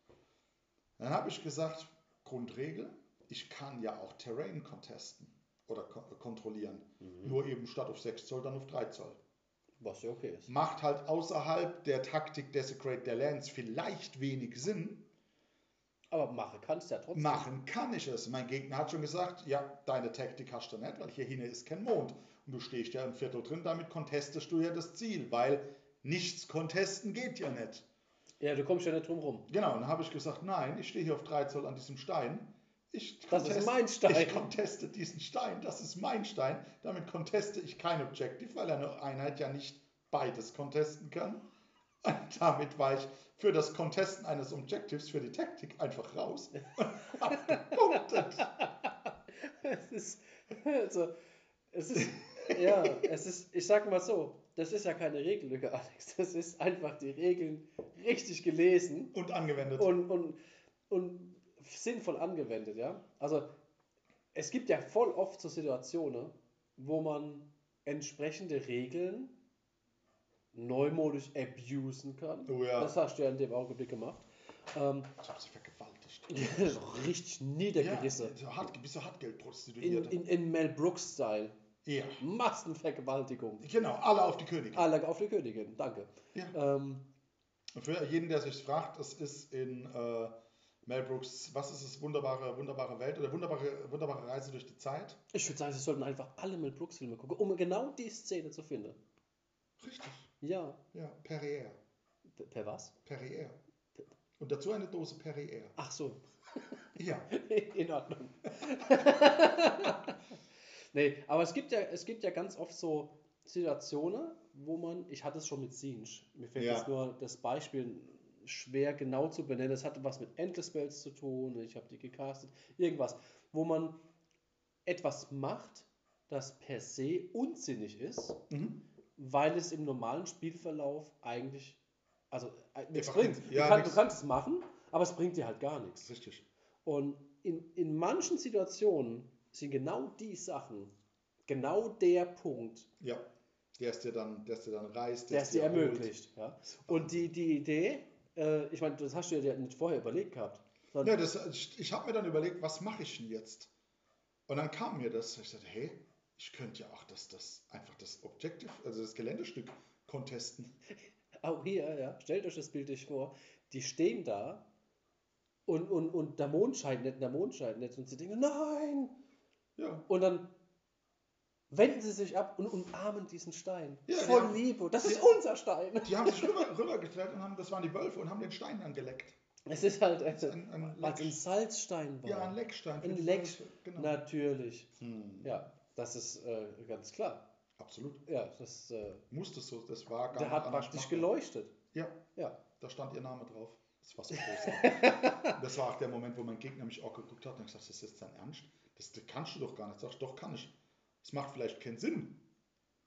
Dann habe ich gesagt, Grundregel, ich kann ja auch Terrain contesten oder ko kontrollieren. Mhm. Nur eben statt auf sechs Zoll dann auf drei Zoll. Was ja okay ist. Macht halt außerhalb der Taktik Desecrate der Lands vielleicht wenig Sinn. Aber machen kannst du ja trotzdem. Machen kann ich es. Mein Gegner hat schon gesagt, ja, deine Taktik hast du nicht, weil hier hinten ist kein Mond. Und du stehst ja im Viertel drin, damit contestest du ja das Ziel, weil nichts contesten geht ja nicht. Ja, du kommst ja nicht drum rum. Genau, und dann habe ich gesagt, nein, ich stehe hier auf drei Zoll an diesem Stein. Ich Das ist contest- mein Stein. Ich conteste diesen Stein, das ist mein Stein. Damit conteste ich kein Objective, weil eine Einheit ja nicht beides contesten kann. Und damit war ich für das Contesten eines Objectives, für die Taktik einfach raus und hab gepunktet. Es ist, also, es ist, ja, es ist, ich sag mal so, das ist ja keine Regellücke, Alex. Das ist einfach die Regeln richtig gelesen Und angewendet. und, und, und sinnvoll angewendet, ja. Also, es gibt ja voll oft so Situationen, wo man entsprechende Regeln neumodisch abusen kann. Oh ja. Das hast du ja in dem Augenblick gemacht. Ähm, Ich habe sie vergewaltigt. so richtig Ja, niedergerissen. so hart, bist du Hartgeld In, prostituiert. in, in Mel Brooks-Style. Ja, Massenvergewaltigung. genau, alle auf die Königin. Alle auf die Königin, danke. Ja. Ähm, Für jeden, der sich fragt, es ist in äh, Mel Brooks, was ist es, wunderbare, wunderbare Welt oder wunderbare, wunderbare Reise durch die Zeit. ich würde sagen, sie sollten einfach alle Mel Brooks-Filme gucken, um genau die Szene zu finden. Richtig. Ja. Ja, Perrier. Per, per was? Perrier. Und dazu eine Dose Perrier. Ach so. Ja. In Ordnung. Nee, aber es gibt ja, es gibt ja ganz oft so Situationen, wo man, ich hatte es schon mit Siege, mir fällt Ja. jetzt nur das Beispiel schwer genau zu benennen, es hatte was mit Endless Spells zu tun, ich habe die gecastet, irgendwas, wo man etwas macht, das per se unsinnig ist, Mhm. weil es im normalen Spielverlauf eigentlich, also äh, nichts Einfach bringt. nix. Du, Ja, kann, nix. du kannst es machen, aber es bringt dir halt gar nichts. Richtig. Und in, in manchen Situationen sind genau die Sachen, genau der Punkt, Ja. Der ist dir dann, der ist dir dann reißt, der es dir dir holt. ermöglicht. Ja? Und die, die Idee, äh, ich meine, das hast du ja nicht vorher überlegt gehabt. sondern- Ja, das, ich ich habe mir dann überlegt, was mache ich denn jetzt? Und dann kam mir das, ich sagte, hey, ich könnte ja auch das, das einfach das Objective, also das Geländestück contesten. Auch hier, ja, stellt euch das Bild nicht vor, die stehen da und, und, und der Mond scheint nicht, der Mond scheint nicht und sie denken, nein! Ja. Und dann wenden sie sich ab und umarmen diesen Stein. Ja, Voll ja. Liebe. Das ist Ja. unser Stein. Die haben sich rüber, rübergetrennt und haben, das waren die Wölfe und haben den Stein dann geleckt. Es ist halt, Das ist ein, ein weil es ein Leck, Salzstein war. ja, ein Leckstein für Ein die Leck- Wölfe. Genau. Natürlich. Hm. Ja, das ist äh, ganz klar. Absolut. Ja, das, äh, Musste so, das war gar der nicht hat anders praktisch machbar. geleuchtet. Ja, Ja. da stand ihr Name drauf. Das war so groß. Das war auch der Moment, wo mein Gegner mich auch geguckt hat und gesagt, das ist jetzt dein Ernst? Das, das kannst du doch gar nicht. Sag ich, doch kann ich. Es macht vielleicht keinen Sinn.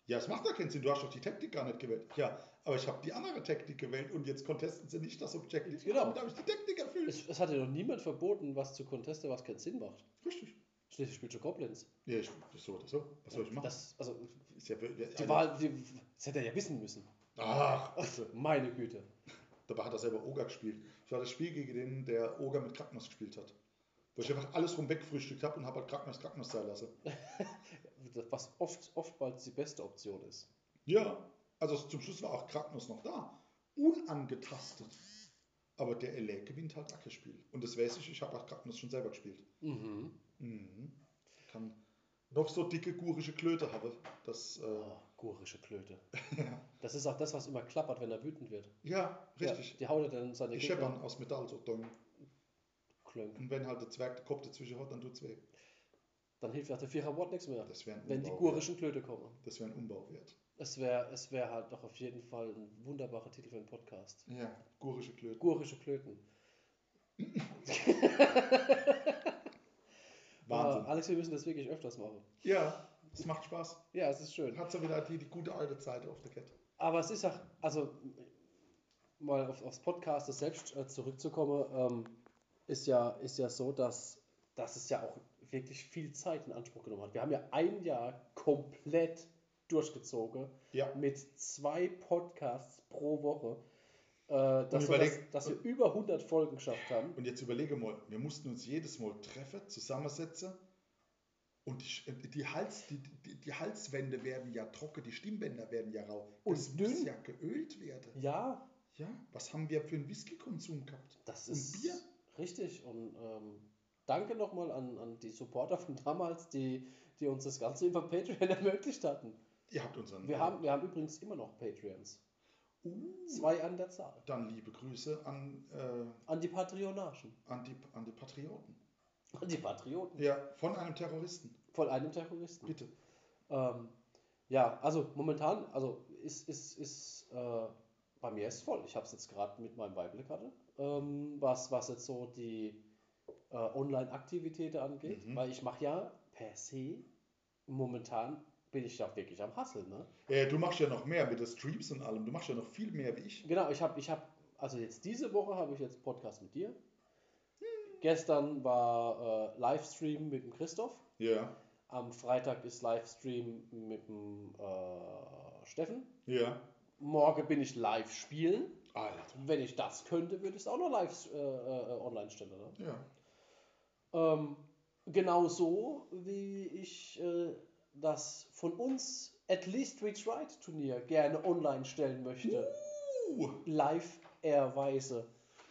Ja, es macht ja keinen Sinn, du hast doch die Taktik gar nicht gewählt. Ja, aber ich habe die andere Taktik gewählt und jetzt contesten sie nicht das Objective. Genau. Damit habe ich die Taktik erfüllt. Es, es hat ja noch niemand verboten, was zu contesten, was keinen Sinn macht. Richtig. Schließlich spielt schon Koblenz. Ja, ich, so oder so. Was soll ich machen? Das, also, Ist ja, ja, die Wahl, die, das hätte er ja wissen müssen. Ach, Also, meine Güte. dabei hat er selber Oga gespielt. Das war das Spiel gegen den, der Oga mit Krankenhaus gespielt hat. Wo ich einfach alles rum weggefrühstückt habe und habe halt Krankenhaus Krankenhaus sein lassen. Was oft, oftmals die beste Option ist. Ja, also zum Schluss war auch Krankenhaus noch da. Unangetastet. Aber der L A gewinnt halt auch das Spiel. Und das weiß ich, ich habe auch Krankenhaus schon selber gespielt. Mhm. Mhm. Kann noch so dicke gurische Klöte haben. Das, äh, Oh, gurische Klöte. Das ist auch das, was immer klappert, wenn er wütend wird. ja, richtig. Ja, die haut er dann seine Die Gegner scheppern aus Metall so doing. klönk. Und wenn halt der Zwerg der Kopf dazwischen hat, dann tut's weh. Dann hilft auch der Vierer-Wort nichts mehr, Das wäre ein wenn die Umbau wert. gurischen Klöte kommen. Das wäre ein Umbau wert. Es wäre es wär halt doch auf jeden Fall ein wunderbarer Titel für einen Podcast. Ja, gurische Klöte. Gurische Klöten. Wahnsinn. Ah, Alex, wir müssen das wirklich öfters machen. Ja, es macht Spaß. Ja, es ist schön. Hat so wieder die, die gute alte Zeit auf der Kette. Aber es ist auch, also mal auf, aufs Podcast selbst äh, zurückzukommen, ähm, ist, ja, ist ja so, dass, dass es ja auch wirklich viel Zeit in Anspruch genommen hat. Wir haben ja ein Jahr komplett durchgezogen Ja. mit zwei Podcasts pro Woche, äh, dass, so, überleg- dass, dass wir über hundert Folgen geschafft haben. Und jetzt überlege mal, wir mussten uns jedes Mal treffen, zusammensetzen und die, die, Hals, die, die, die Halswände werden ja trocken, die Stimmbänder werden ja rau. Das Und muss dünn. ja geölt werden. Ja, Ja, was haben wir für einen Whisky-Konsum gehabt? das Und ist Bier? richtig. Und ähm, danke nochmal an, an die Supporter von damals, die, die uns das Ganze über Patreon ermöglicht hatten. Ihr habt unseren... Wir haben, wir haben übrigens immer noch Patreons. Uh, Zwei an der Zahl. dann liebe Grüße an, äh, An die Patreonagen. an, die, an die Patrioten. An die Patrioten. Ja, von einem Terroristen. Von einem Terroristen. Bitte. Ähm, ja, also momentan, also ist, ist, ist äh, bei mir ist voll. Ich habe es jetzt gerade mit meinem Weiblich hatte, ähm, was, was jetzt so die äh, Online-Aktivitäten angeht, Mhm. weil ich mache ja per se, momentan bin ich ja wirklich am Hasseln, ne? Äh, du machst ja noch mehr mit den Streams und allem. Du machst ja noch viel mehr wie ich. Genau, ich habe, ich habe, also jetzt diese Woche habe ich jetzt Podcast mit dir. Gestern war äh, Livestream mit dem Christoph. Ja, Am Freitag ist Livestream mit dem äh, Steffen. ja. Morgen bin ich live spielen. Alter. Wenn ich das könnte, würde ich es auch noch live äh, äh, online stellen. Ne? Ja. Ähm, genauso wie ich äh, das von uns At Least We Tried Turnier gerne online stellen möchte. Uh. Live-Air-Weise.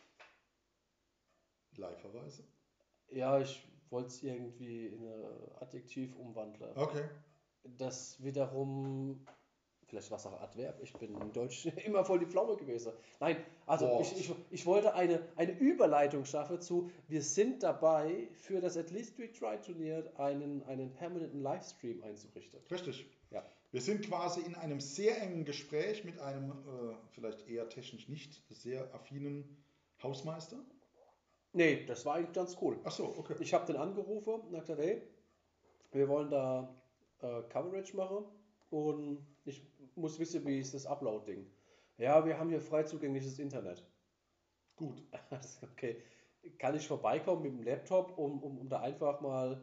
Live-Verweise. Ja, ich wollte es irgendwie in ein Adjektiv umwandeln. Okay. Das wiederum, vielleicht war es auch Adverb, ich bin in Deutsch immer voll die Pflaume gewesen. Nein, also Boah. ich, ich, ich wollte eine, eine Überleitung schaffen zu, wir sind dabei, für das At Least We Try Turnier einen, einen permanenten Livestream einzurichten. Richtig. Ja. Wir sind quasi in einem sehr engen Gespräch mit einem äh, vielleicht eher technisch nicht sehr affinen Hausmeister. Nee, das war eigentlich ganz cool. Ach so, okay. Ich habe den angerufen und gesagt, hey, wir wollen da äh, Coverage machen und ich muss wissen, wie ist das Upload-Ding. Ja, wir haben hier frei zugängliches Internet. Gut. Okay, kann ich vorbeikommen mit dem Laptop, um, um, um da einfach mal...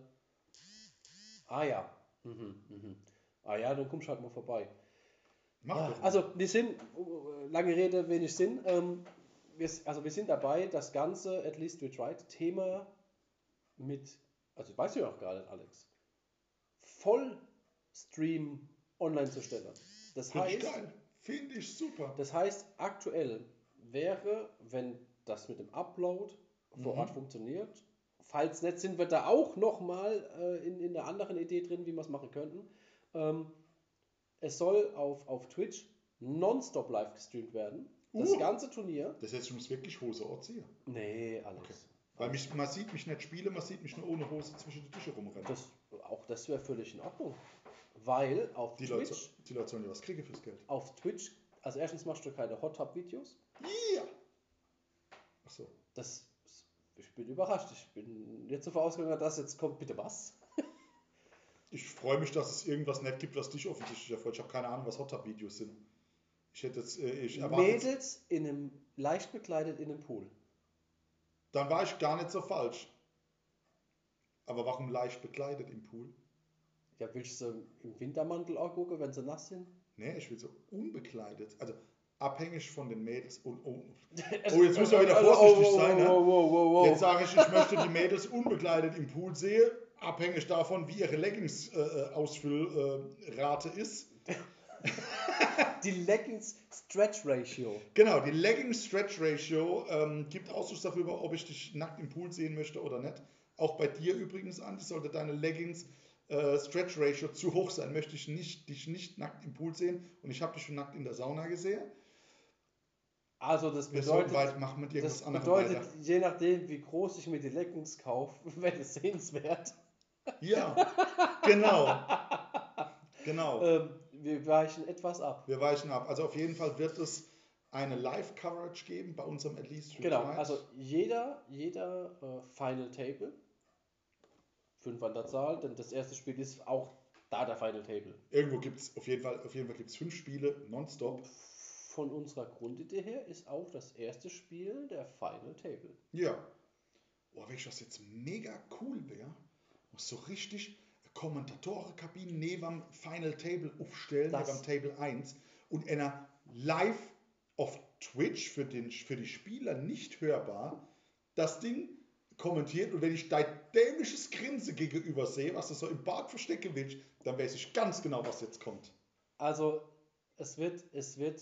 Ah ja, mhm, mhm. Ah ja, dann kommst du halt mal vorbei. Mach Ah, doch mal. also wir sind, äh, lange Rede, wenig Sinn, ähm, wir, also wir sind dabei, das ganze At Least We Tried Thema mit, also ich weiß ja auch gar nicht, Alex, Vollstream online zu stellen. Das Finde ich heißt, geil. Finde ich super. das heißt, aktuell wäre, wenn das mit dem Upload vor Mhm. Ort funktioniert, falls nicht, sind wir da auch nochmal äh, in, in einer anderen Idee drin, wie wir es machen könnten. Ähm, es soll auf, auf Twitch nonstop live gestreamt werden. Das Uh. ganze Turnier. Das heißt, ich muss wirklich Hose anziehen. Nee, Alex. Okay. Weil mich, man sieht mich nicht spielen, man sieht mich nur ohne Hose zwischen die Tische rumrennen. Das, auch das wäre völlig in Ordnung. Weil auf Die Twitch, Leute, die Leute sollen ja was kriegen fürs Geld. auf Twitch, also erstens machst du keine Hot Tub Videos. Ja. Ach so. Das, ich bin überrascht. Ich bin jetzt so vorausgegangen, dass jetzt kommt, bitte was? Ich freue mich, dass es irgendwas nicht gibt, was dich offensichtlich erfreut. Ich habe keine Ahnung, was Hot Tub Videos sind. Ich hätte jetzt, äh, ich erwarte jetzt, Mädels in einem, leicht bekleidet in einem Pool. dann war ich gar nicht so falsch. Aber warum leicht bekleidet im Pool? Ja, willst du im Wintermantel auch gucken, wenn sie nass sind? Nee, ich will so unbekleidet. Also abhängig von den Mädels. Und, oh, oh, jetzt müssen wir wieder Also, vorsichtig oh, sein. Ne? wow, wow, wow, wow. Jetzt sage ich, ich möchte die Mädels unbekleidet im Pool sehen. Abhängig davon, wie ihre Leggings-Ausfüllrate äh, ist. Die Leggings Stretch Ratio. Genau, die Leggings Stretch Ratio ähm, gibt Ausschluss darüber, ob ich dich nackt im Pool sehen möchte oder nicht. Auch bei dir übrigens, Andi, sollte deine Leggings äh, Stretch Ratio zu hoch sein, möchte ich nicht, dich nicht nackt im Pool sehen. Und ich habe dich schon nackt in der Sauna gesehen. Also das Wir sollten bedeutet, weit machen mit irgendwas das anderem bedeutet, weiter. je nachdem, wie groß ich mir die Leggings kaufe, wäre es sehenswert. Ja, genau, genau. Ähm, wir weichen etwas ab. Wir weichen ab. Also auf jeden Fall wird es eine Live-Coverage geben bei unserem At Least Retreat. Genau, also jeder, jeder äh, Final Table, fünf an der Zahl, denn das erste Spiel ist auch da der Final Table. Irgendwo gibt es auf jeden Fall, auf jeden Fall gibt's fünf Spiele nonstop. Von unserer Grundidee her ist auch das erste Spiel der Final Table. Ja. Oh, wenn ich das jetzt mega cool wäre, muss so richtig Kommentatorenkabine neben dem Final Table aufstellen, Das- neben dem Table eins und einer live auf Twitch für, den, für die Spieler nicht hörbar das Ding kommentiert und wenn ich dein dämliches Grinsen gegenüber sehe, was du so im Bart verstecken willst, dann weiß ich ganz genau, was jetzt kommt. Also es wird, es wird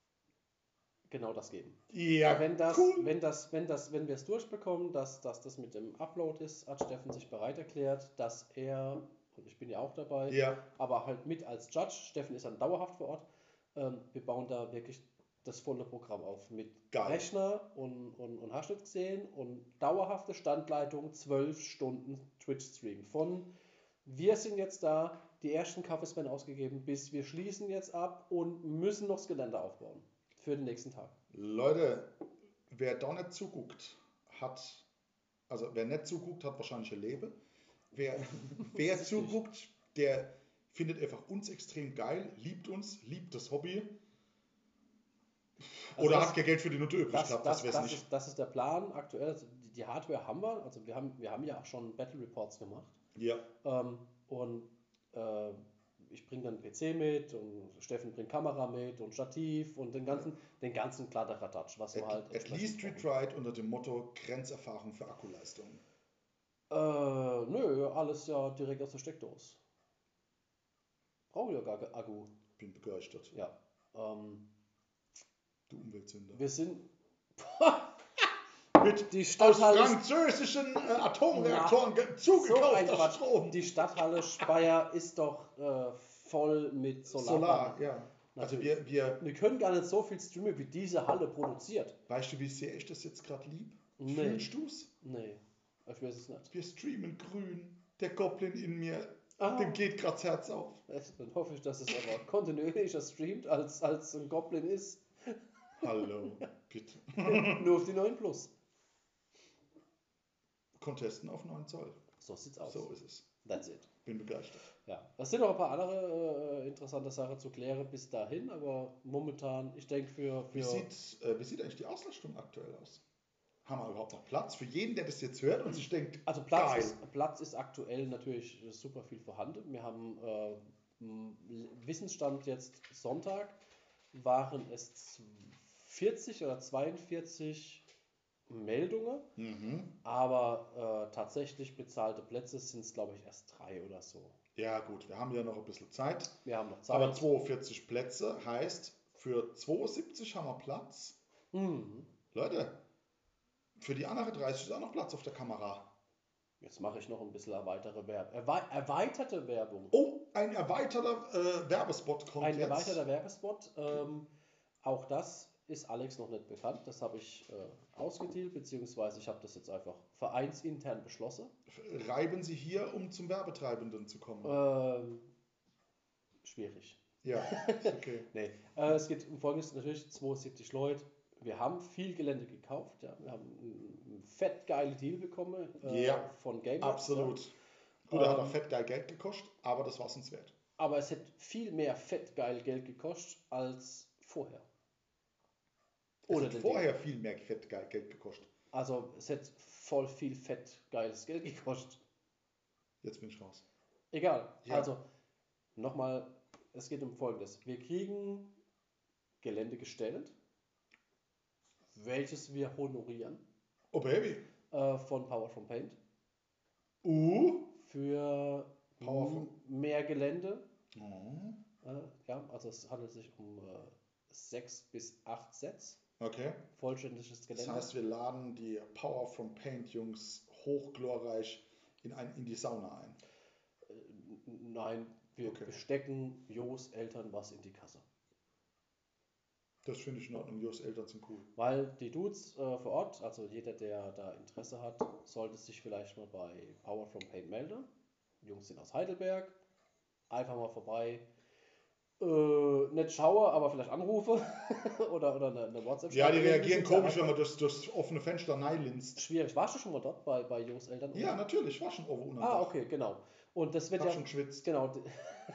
genau das geben. Ja, Wenn das, cool. wenn das, wenn das, wenn wir es durchbekommen, dass, dass das mit dem Upload ist, hat Steffen sich bereit erklärt, dass er, und ich bin ja auch dabei, Ja, aber halt mit als Judge, Steffen ist dann dauerhaft vor Ort, ähm, wir bauen da wirklich das volle Programm auf mit Geil. Rechner und, und, und hast du das gesehen und dauerhafte Standleitung, zwölf Stunden Twitch-Stream von wir sind jetzt da, die ersten Kaffees werden ausgegeben, bis wir schließen jetzt ab und müssen noch das Gelände aufbauen für den nächsten Tag. Leute, wer da nicht zuguckt, hat, also wer nicht zuguckt, hat wahrscheinlich ein Leben. Wer, wer Das ist richtig. zuguckt, der findet einfach uns extrem geil, liebt uns, liebt das Hobby. Also Oder das- hat kein Geld für die Note übrig Das, gehabt, das, das, wär's das, nicht. ist, das ist der Plan aktuell. Also die, die Hardware haben wir, also wir haben, wir haben ja auch schon Battle Reports gemacht. Ja, Ähm, und äh, ich bringe dann einen P C mit und Steffen bringt Kamera mit und Stativ und den ganzen, den ganzen Kladderadatsch, was man at, halt at entsprechend least braucht. Retreat unter dem Motto Grenzerfahrung für Akkuleistung. Äh, nö, alles ja direkt aus der Steckdose. Brauchen wir ja gar kein Akku. Bin begeistert. Ja. Ähm, Du Umweltsünder. wir sind. Mit Die aus Stadthalle. französischen äh, Atomreaktoren ge- zugekaufter ein Quatsch. Strom. Die Stadthalle Speyer ist doch äh, voll mit Solarpanelen. Solar, ja. Also Natürlich. wir, wir, Wir können gar nicht so viel streamen, wie diese Halle produziert. weißt du, wie sehr ich das jetzt gerade lieb? Nee. Fühlst du's? Nee, ich weiß es nicht. Wir streamen grün. Der Goblin in mir, Ah. dem geht gerade das Herz auf. Dann hoffe ich, dass es aber kontinuierlicher streamt, als, als ein Goblin ist. Hallo, bitte. Nur auf die neun Plus. Contesten auf neun Zoll. So sieht's aus. So ist es. That's it. Bin begeistert. Ja, es sind noch ein paar andere äh, interessante Sachen zu klären bis dahin, aber momentan, ich denke für, für Wie sieht, äh, wie sieht eigentlich die Auslastung aktuell aus? Haben wir überhaupt noch Platz für jeden, der das jetzt hört und sich denkt, also Platz geil. ist, Platz ist aktuell natürlich super viel vorhanden. Wir haben äh, m- Wissensstand jetzt Sonntag, waren es vierzig oder zweiundvierzig Meldungen, Mhm. aber äh, tatsächlich bezahlte Plätze sind es glaube ich erst drei oder so. Ja gut, wir haben ja noch ein bisschen Zeit. Wir haben noch Zeit. Aber zweiundvierzig Plätze heißt, für zweiundsiebzig haben wir Platz. Mhm. Leute, für die anderen dreißig ist auch noch Platz auf der Kamera. Jetzt mache ich noch ein bisschen erweitere Werbung. Erwei erweiterte Werbung. Oh, ein erweiterter äh, Werbespot kommt Ein jetzt. erweiterter Werbespot. Ähm, auch das ist Alex noch nicht bekannt. Das habe ich äh, ausgedealt, beziehungsweise ich habe das jetzt einfach vereinsintern beschlossen. Reiben Sie hier, um zum Werbetreibenden zu kommen. Ähm, schwierig. Ja, ist okay. Nee, äh, es geht um Folgendes: natürlich zweiundsiebzig Leute. Wir haben viel Gelände gekauft. Ja. Wir haben einen fett geile Deal bekommen äh, Ja, von Gameworks. Absolut. Gut, er hat auch Ähm, fett geil Geld gekostet, aber das war es uns wert. aber es hätte viel mehr fett geil Geld gekostet als vorher. Es Ohne hat den Deal. vorher viel mehr fett geil Geld gekostet. Also es hätte voll viel fett geiles Geld gekostet. Jetzt bin ich raus. Egal. Ja. Also nochmal, es geht um Folgendes. Wir kriegen Gelände gestellt, welches wir honorieren Oh Baby. äh, von Power from Paint Uh. für Power m- from- mehr Gelände. Oh. Äh, ja, also es handelt sich um äh, sechs bis acht Sets, Okay. vollständiges Das Gelände. heißt, wir laden die Power from Paint Jungs hochglorreich in, ein, in die Sauna ein. Äh, nein, wir Okay. bestecken Jos Eltern was in die Kasse. Das finde ich in Ordnung. Jos Eltern sind cool. Weil die Dudes äh, vor Ort, also jeder, der da Interesse hat, sollte sich vielleicht mal bei Power from Paint melden. Die Jungs sind aus Heidelberg. Einfach mal vorbei. Äh, nicht schaue, aber vielleicht anrufe oder, oder eine, eine WhatsApp Ja, die schreiben. Irgendwie reagieren sind sie komisch, wenn erreichbar. man durchs, durchs offene Fenster reinlinst. Schwierig. Warst du schon mal dort bei, bei Jungs Eltern? Ja, oder? natürlich. War schon oben unterm Ah, Dach. okay, genau. Und das wird Hab ja. schon geschwitzt. Genau. die-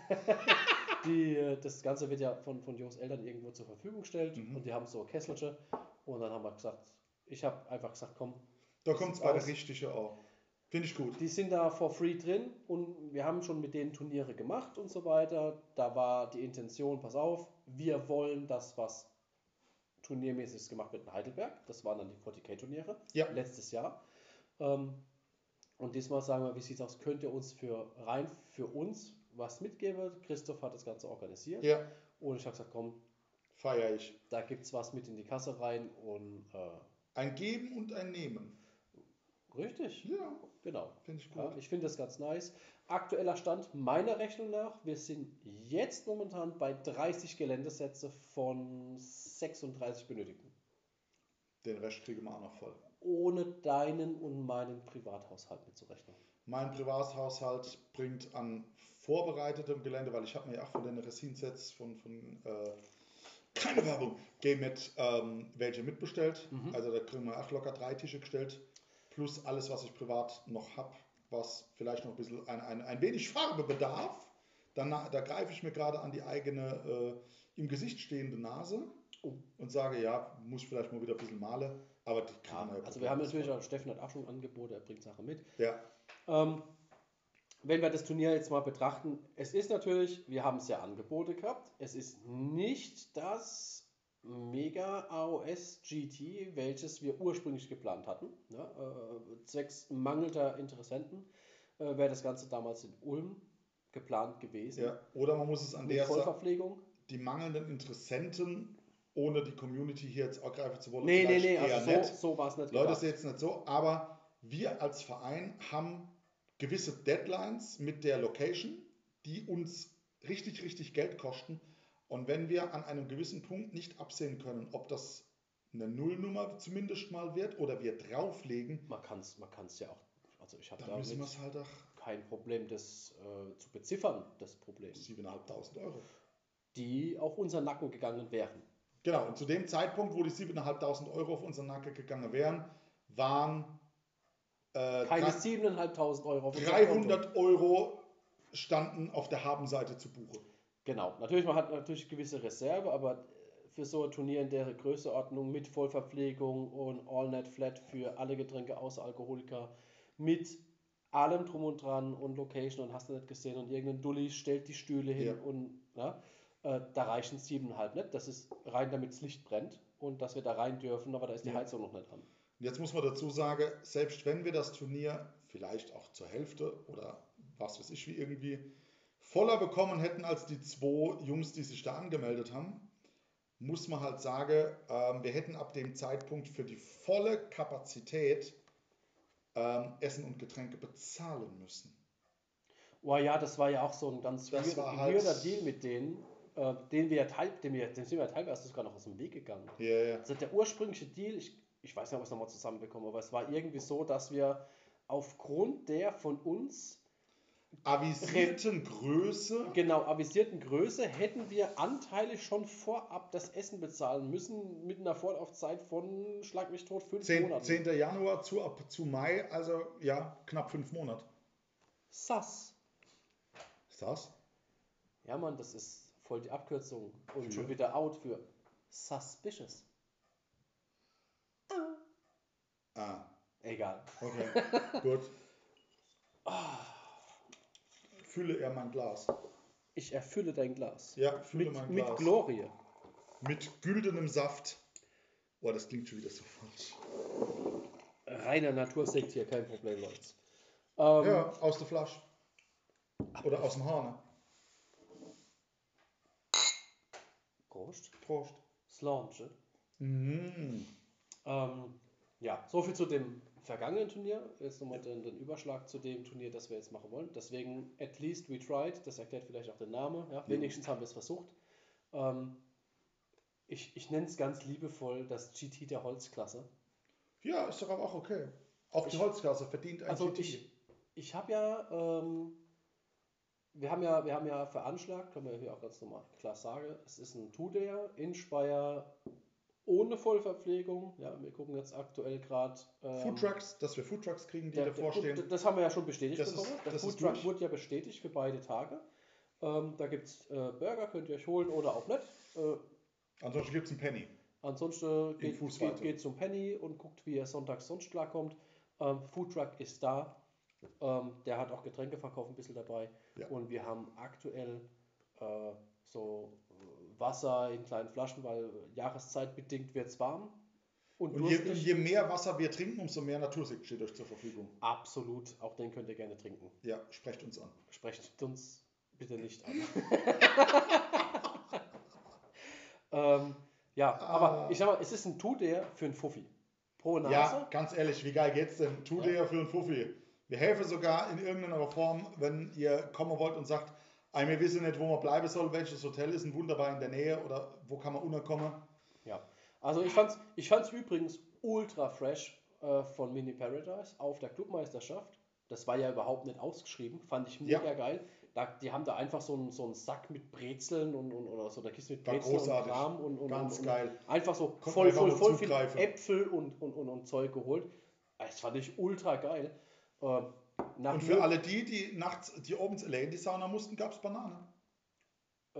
Die, äh, das Ganze wird ja von, von Jungs Eltern irgendwo zur Verfügung gestellt Mhm. und die haben so Kesselchen. Und dann haben wir gesagt, ich habe einfach gesagt, komm, Da wie kommt es sieht's bei der aus? Richtige auch. Finde ich gut. Die sind da for free drin und wir haben schon mit denen Turniere gemacht und so weiter. Da war die Intention, pass auf, wir wollen das, was turniermäßig gemacht wird in Heidelberg. Das waren dann die vierzig K-Turniere Ja. letztes Jahr. Ähm, und diesmal sagen wir, wie sieht es aus? Könnt ihr uns für rein für uns was mitgeben? Christoph hat das Ganze organisiert. Ja, Und ich habe gesagt, komm, feiere ich. da gibt es was mit in die Kasse rein und äh, Ein Geben und ein Nehmen. richtig, Ja, genau. finde ich gut. Ja, ich finde das ganz nice. Aktueller Stand meiner Rechnung nach, wir sind jetzt momentan bei dreißig Geländesätze von sechsunddreißig benötigten. Den Rest kriegen wir auch noch voll. Ohne deinen und meinen Privathaushalt mitzurechnen. Mein Privathaushalt bringt an vorbereitetem Gelände, weil ich habe mir ja auch von den Resin-Sets von, von äh, keine Werbung, G-Met ähm, welche mitbestellt. Mhm. Also da kriegen wir auch locker drei Tische gestellt. Plus alles, was ich privat noch habe, was vielleicht noch ein bisschen ein, ein, ein wenig Farbe bedarf. Dann, da greife ich mir gerade an die eigene äh, im Gesicht stehende Nase Oh. und sage, ja, muss ich vielleicht mal wieder ein bisschen malen. Aber die kriegen Ja, wir ja also wir haben problemlos natürlich voll. auch, Steffen hat auch schon Angebote, er bringt Sachen mit. Ja, Ähm, wenn wir das Turnier jetzt mal betrachten, es ist natürlich, wir haben es ja Angebote gehabt, es ist nicht das Mega A O S G T, welches wir ursprünglich geplant hatten. Ja, äh, zwecks mangelnder Interessenten äh, wäre das Ganze damals in Ulm geplant gewesen. ja. Oder man muss es an Mit der Sache, Vollverpflegung. die mangelnden Interessenten, ohne die Community hier jetzt ergreifen zu wollen, Nee, nee, vielleicht nee, eher also nicht. so, so war es nicht Leute, gedacht. ist jetzt nicht so, aber wir als Verein haben gewisse Deadlines mit der Location, die uns richtig, richtig Geld kosten. Und wenn wir an einem gewissen Punkt nicht absehen können, ob das eine Nullnummer zumindest mal wird oder wir drauflegen, Man kann es man kann's ja auch, also ich habe dann müssen wir damit es halt auch kein Problem, das äh, zu beziffern, das Problem. siebentausendfünfhundert Euro. Die auf unseren Nacken gegangen wären. Genau, und zu dem Zeitpunkt, wo die siebentausendfünfhundert Euro auf unseren Nacken gegangen wären, waren äh, Keine drei- siebentausendfünfhundert Euro auf unserem Konto. dreihundert Euro standen auf der Habenseite zu Buche. Genau, natürlich, man hat natürlich gewisse Reserve, aber für so ein Turnier in der Größenordnung mit Vollverpflegung und All-Net Flat für alle Getränke außer Alkoholiker, mit allem drum und dran und Location und hast du nicht gesehen und irgendein Dulli stellt die Stühle hin Ja. und ja, äh, da reichen siebeneinhalb nicht. Das ist rein, damit das Licht brennt und dass wir da rein dürfen, aber da ist die Ja. Heizung noch nicht an. Und jetzt muss man dazu sagen, selbst wenn wir das Turnier vielleicht auch zur Hälfte oder was weiß ich wie irgendwie voller bekommen hätten als die zwei Jungs, die sich da angemeldet haben, muss man halt sagen, ähm, wir hätten ab dem Zeitpunkt für die volle Kapazität ähm, Essen und Getränke bezahlen müssen. Oh ja, das war ja auch so ein ganz Das weird- war halt- weirder Deal mit denen, äh, den wir ja teil, den wir, den sind wir ja teilweise sogar noch aus dem Weg gegangen. Ja, ja. Also der ursprüngliche Deal, ich, ich weiß nicht, ob wir es nochmal zusammenbekommen, aber es war irgendwie so, dass wir aufgrund der von uns Avisierten Größe, genau avisierten Größe hätten wir anteilig schon vorab das Essen bezahlen müssen mit einer Vorlaufzeit von, schlag mich tot, fünf zehn, Monaten. zehnten Januar zu, ab- zu Mai, also ja, knapp fünf Monate. S A S. Ist das? Ja, Mann, das ist voll die Abkürzung. Und Für? schon wieder out für Suspicious. Ah, Egal. okay. Gut. Fülle er mein Glas. Ich erfülle dein Glas. Ja, fülle Mit, mein mit Glas. Glorie. Mit güldenem Saft. Boah, das klingt schon wieder so falsch. Reiner Natursekt hier, kein Problem, Leute. Ähm, Ja, aus der Flasche. Oder aus dem Hahn. Prost. Prost. Slange. Mm. Ähm, ja, soviel zu dem vergangenen Turnier. Jetzt nochmal den, den Überschlag zu dem Turnier, das wir jetzt machen wollen. Deswegen, at least we tried. Das erklärt vielleicht auch den Namen. Ja, wenigstens haben wir es versucht. Ähm, ich ich nenne es ganz liebevoll das G T der Holzklasse. Ja, ist doch aber auch okay. Auch die Ich- Holzklasse verdient ein Also G T. ich, ich habe ja, ähm, wir haben ja, wir haben ja veranschlagt, können wir hier auch ganz normal klar sagen, es ist ein Two-Dayer in Speyer ohne Vollverpflegung. Ja, wir gucken jetzt aktuell gerade. Ähm, Foodtrucks, dass wir Foodtrucks kriegen, die der, davor der, stehen. gut, das haben wir ja schon bestätigt Das ist- bekommen. Der das ist Foodtruck durch. wurde ja bestätigt für beide Tage. Ähm, da gibt es äh, Burger, könnt ihr euch holen oder auch nicht. Äh, Ansonsten gibt es einen Penny. ansonsten geht, Fußweite. geht, geht zum Penny und guckt, wie er sonntags sonst klarkommt. Ähm, Foodtruck ist da. Ähm, der hat auch Getränkeverkauf ein bisschen dabei. Ja. Und wir haben aktuell äh, so äh, Wasser in kleinen Flaschen, weil jahreszeitbedingt wird es warm. Und, Und je, durstig. und je mehr Wasser wir trinken, umso mehr Natursekt steht euch zur Verfügung. Absolut, auch den könnt ihr gerne trinken. Ja, sprecht uns an. Sprecht uns bitte nicht an. ähm, ja, Ah. aber ich sag mal, es ist ein Two-Dayer für einen Fuffi. Pro Nase. Ja, ganz ehrlich, wie geil geht's denn? Tu Ja. dir ja für einen Fuffi. Wir helfen sogar in irgendeiner Form, wenn ihr kommen wollt und sagt, "Ey, wir wissen nicht, wo man bleiben soll, welches Hotel ist ein wunderbar in der Nähe oder wo kann man unterkommen." Ja, also ich fand's, ich fand's übrigens ultra fresh äh, von Mini Paradise auf der Clubmeisterschaft. Das war ja überhaupt nicht ausgeschrieben, fand ich mega Ja. geil. Da, die haben da einfach so einen, so einen Sack mit Brezeln und, und oder so eine Kiste mit War Brezeln und großartig. Kram und, und, Ganz und, geil. und einfach so Konnten voll, einfach voll, nur voll viel zugreifen. Äpfel und, und, und, und Zeug geholt. Das fand ich ultra geil. Äh, nach Und für Mö- alle die, die nachts, die abends allein in die Sauna mussten, gab es Bananen. äh,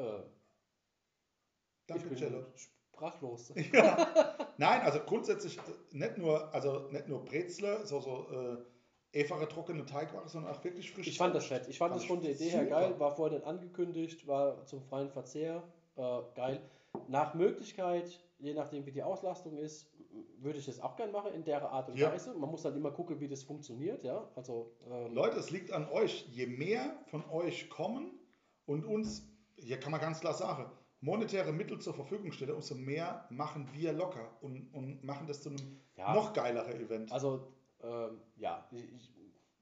Danke, ich bin Cello. sprachlos. Ja. Nein, also grundsätzlich äh, nicht nur, also nicht nur Brezle, so, so äh, einfache trockene Teigware, sondern auch wirklich frisch. Ich fand das fett. Ich fand, Fand das ich von der Idee her super. geil. War vorher nicht angekündigt, war zum freien Verzehr. Äh, geil. Nach Möglichkeit, je nachdem wie die Auslastung ist, würde ich das auch gern machen in der Art und Ja. Weise. Man muss dann immer gucken, wie das funktioniert. Ja, also ähm, Leute, es liegt an euch. Je mehr von euch kommen und uns, hier kann man ganz klar sagen, monetäre Mittel zur Verfügung stellen, umso mehr machen wir locker und, und machen das zu einem Ja. noch geileren Event. Also ähm, ja, ich, ich,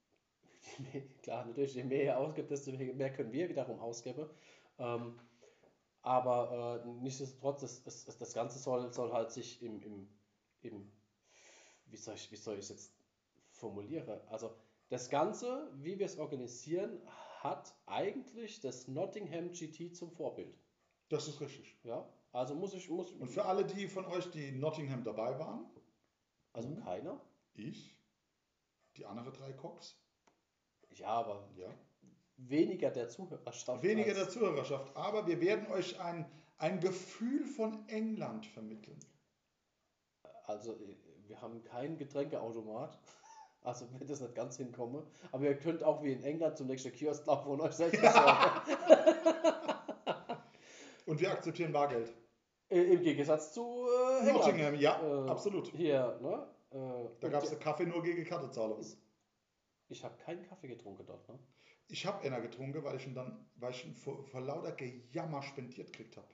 klar, natürlich, je mehr ihr ausgibt, desto mehr können wir wiederum ausgeben. Ähm, aber äh, nichtsdestotrotz, das, das, das Ganze soll, soll halt sich im, im, im wie soll ich, wie soll ich es jetzt formulieren? Also das Ganze, wie wir es organisieren, hat eigentlich das Nottingham G T zum Vorbild. Das ist richtig. Ja, also muss ich, muss, Und für alle die von euch, die in Nottingham dabei waren, also du, keiner. ich, die anderen drei Cox, Ja, aber ja, weniger der Zuhörerschaft. weniger als, der Zuhörerschaft, aber wir werden euch ein, ein Gefühl von England vermitteln. Also wir haben keinen Getränkeautomat. Also wird das nicht ganz hinkommen. Aber ihr könnt auch wie in England zum nächsten Kiosk laufen und euch selbst besorgen. Und wir akzeptieren Bargeld. Äh, Im Gegensatz zu äh, England. Nottingham, ja, Äh, absolut. Hier, ne? Äh, Da und gab es die- den Kaffee nur gegen Kartenzahlung. Ich habe keinen Kaffee getrunken dort, ne? Ich habe einer getrunken, weil ich ihn dann, weil ich ihn vor, vor lauter Gejammer spendiert gekriegt habe.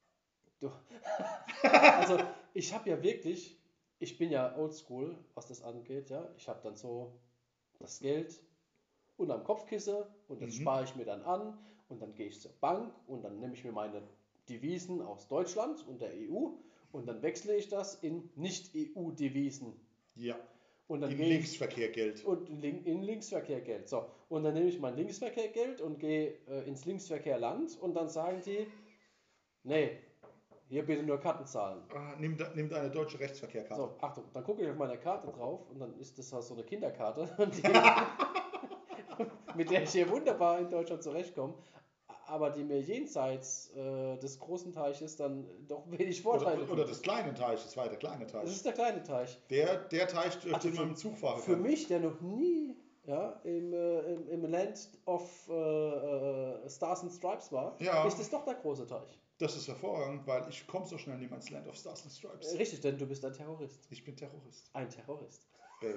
Also ich habe ja wirklich, ich bin ja oldschool, was das angeht, ja. Ich habe dann so das Geld unterm Kopfkissen und das Mhm. spare ich mir dann an und dann gehe ich zur Bank und dann nehme ich mir meine Devisen aus Deutschland und der E U und dann wechsle ich das in Nicht-E U-Devisen. Ja, Und dann in gehe ich Linksverkehrgeld. und in, in Linksverkehrgeld. So, und dann nehme ich mein Linksverkehrgeld und gehe äh, ins Linksverkehrland und dann sagen die, nee, hier bitte nur Karten zahlen. Ah, nimm, de- nimm deine deutsche Rechtsverkehrkarte. So, Achtung, dann gucke ich auf meine Karte drauf und dann ist das halt so eine Kinderkarte. Und die, mit der ich hier wunderbar in Deutschland zurechtkomme, aber die mir jenseits äh, des großen Teiches dann doch wenig Vorteile Oder, oder bietet. des kleinen Teich, das war der kleine Teich. Das ist der kleine Teich. Der, der Teich, durch Also den man für, mit dem Zug fahren für kann. mich, der noch nie ja, im, äh, im, im Land of äh, äh, Stars and Stripes war, Ja. ist das doch der große Teich. Das ist hervorragend, weil ich komme so schnell niemals Land of Stars and Stripes. Richtig, denn du bist ein Terrorist. Ich bin Terrorist. Ein Terrorist. Baby.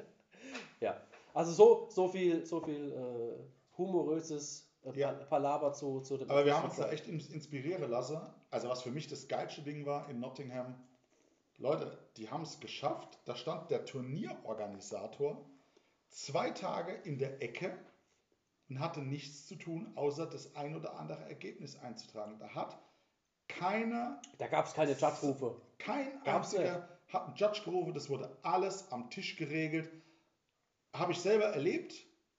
Ja, also so, so viel, so viel äh, humoröses äh, Ja. Palaver zu, zu dem Aber wir haben uns da Fußball. echt inspirieren lassen. Also was für mich das geilste Ding war in Nottingham, Leute, die haben es geschafft. Da stand der Turnierorganisator zwei Tage in der Ecke und hatte nichts zu tun, außer das ein oder andere Ergebnis einzutragen. Da hat keiner, Da gab es keine Judge-Rufe. kein Gab's einziger hat einen Judge gerufen. Das wurde alles am Tisch geregelt. Habe ich selber erlebt.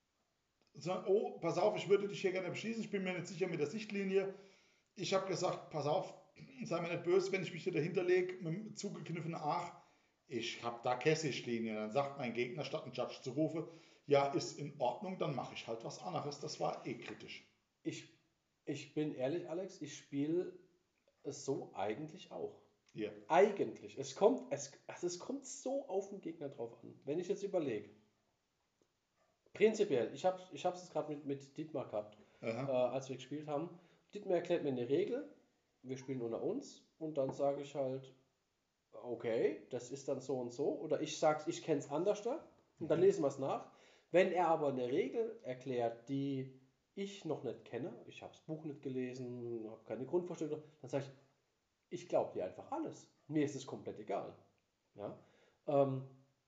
So, oh, pass auf, ich würde dich hier gerne beschießen. Ich bin mir nicht sicher mit der Sichtlinie. Ich habe gesagt, pass auf, sei mir nicht böse, wenn ich mich hier dahinter lege mit dem zugekniffenen Ach. Ich habe da keine Sichtlinie. Dann sagt mein Gegner, statt einen Judge zu rufen, ja, ist in Ordnung, dann mache ich halt was anderes. Das war eh kritisch. Ich, ich bin ehrlich, Alex, ich spiele es so eigentlich auch. Ja. Eigentlich. Es kommt, es, also es kommt so auf den Gegner drauf an. Wenn ich jetzt überlege, prinzipiell, ich habe ich es gerade mit, mit Dietmar gehabt, äh, Aha. als wir gespielt haben. Dietmar erklärt mir eine Regel, wir spielen unter uns und dann sage ich halt, okay, das ist dann so und so. Oder ich sage, ich kenne es anders da und dann Mhm. lesen wir es nach. Wenn er aber eine Regel erklärt, die ich noch nicht kenne, ich habe das Buch nicht gelesen, habe keine Grundvorstellung, dann sage ich, ich glaube dir einfach alles. Mir ist es komplett egal. Ja? Ähm,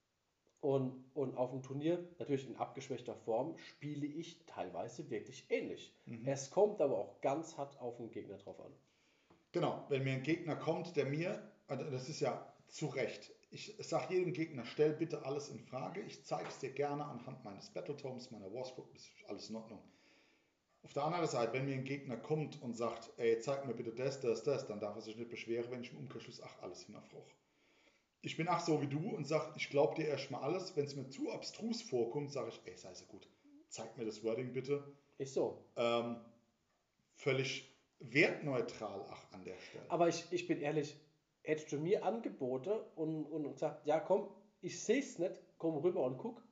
und, und auf dem Turnier, natürlich in abgeschwächter Form, spiele ich teilweise wirklich ähnlich. Mhm. Es kommt aber auch ganz hart auf den Gegner drauf an. Genau, wenn mir ein Gegner kommt, der mir, also das ist ja zu Recht, ich sage jedem Gegner, stell bitte alles in Frage, ich zeige es dir gerne anhand meines Battletomes, meiner Warscope, ist alles in Ordnung. Auf der anderen Seite, wenn mir ein Gegner kommt und sagt, ey, zeig mir bitte das, das, das, dann darf er sich nicht beschweren, wenn ich im Umkehrschluss ach, alles hinterfrage. Ich bin ach so wie du und sage, ich glaube dir erstmal alles, wenn es mir zu abstrus vorkommt, sage ich, ey, sei so gut, zeig mir das Wording bitte. Ist so. Ähm, völlig wertneutral ach an der Stelle. Aber ich, ich bin ehrlich, hättest du mir angeboten und, und gesagt, ja komm, ich sehe es nicht, komm rüber und guck.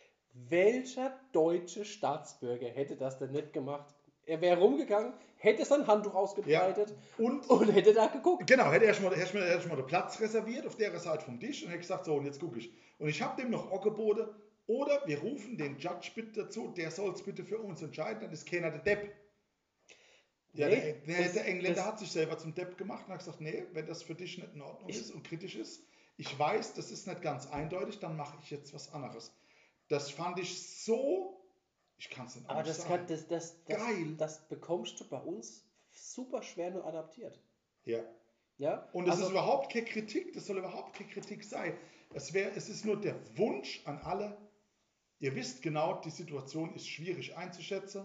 Welcher deutsche Staatsbürger hätte das denn nicht gemacht? Er wäre rumgegangen, hätte sein Handtuch ausgebreitet Ja, und und hätte da geguckt. genau, hätte er schon mal, hätte schon mal, hätte schon mal den Platz reserviert auf der Seite vom Tisch und hätte gesagt, so und jetzt gucke ich. Und ich habe dem noch angeboten, oder wir rufen den Judge bitte dazu, der soll es bitte für uns entscheiden, dann ist keiner der Depp. Ja, Nee, der, der, das- der Engländer das- hat sich selber zum Depp gemacht und hat gesagt, nee, wenn das für dich nicht in Ordnung Ich- ist und kritisch ist, ich weiß, das ist nicht ganz eindeutig, dann mache ich jetzt was anderes. Das fand ich so, ich kann es nicht Aber anders das, sagen. kann, das, das, das, Geil. das bekommst du bei uns super schwer nur adaptiert. Ja. Ja? Und es Also- ist überhaupt keine Kritik, das soll überhaupt keine Kritik sein. Es, wär, es ist nur der Wunsch an alle, ihr wisst genau, die Situation ist schwierig einzuschätzen.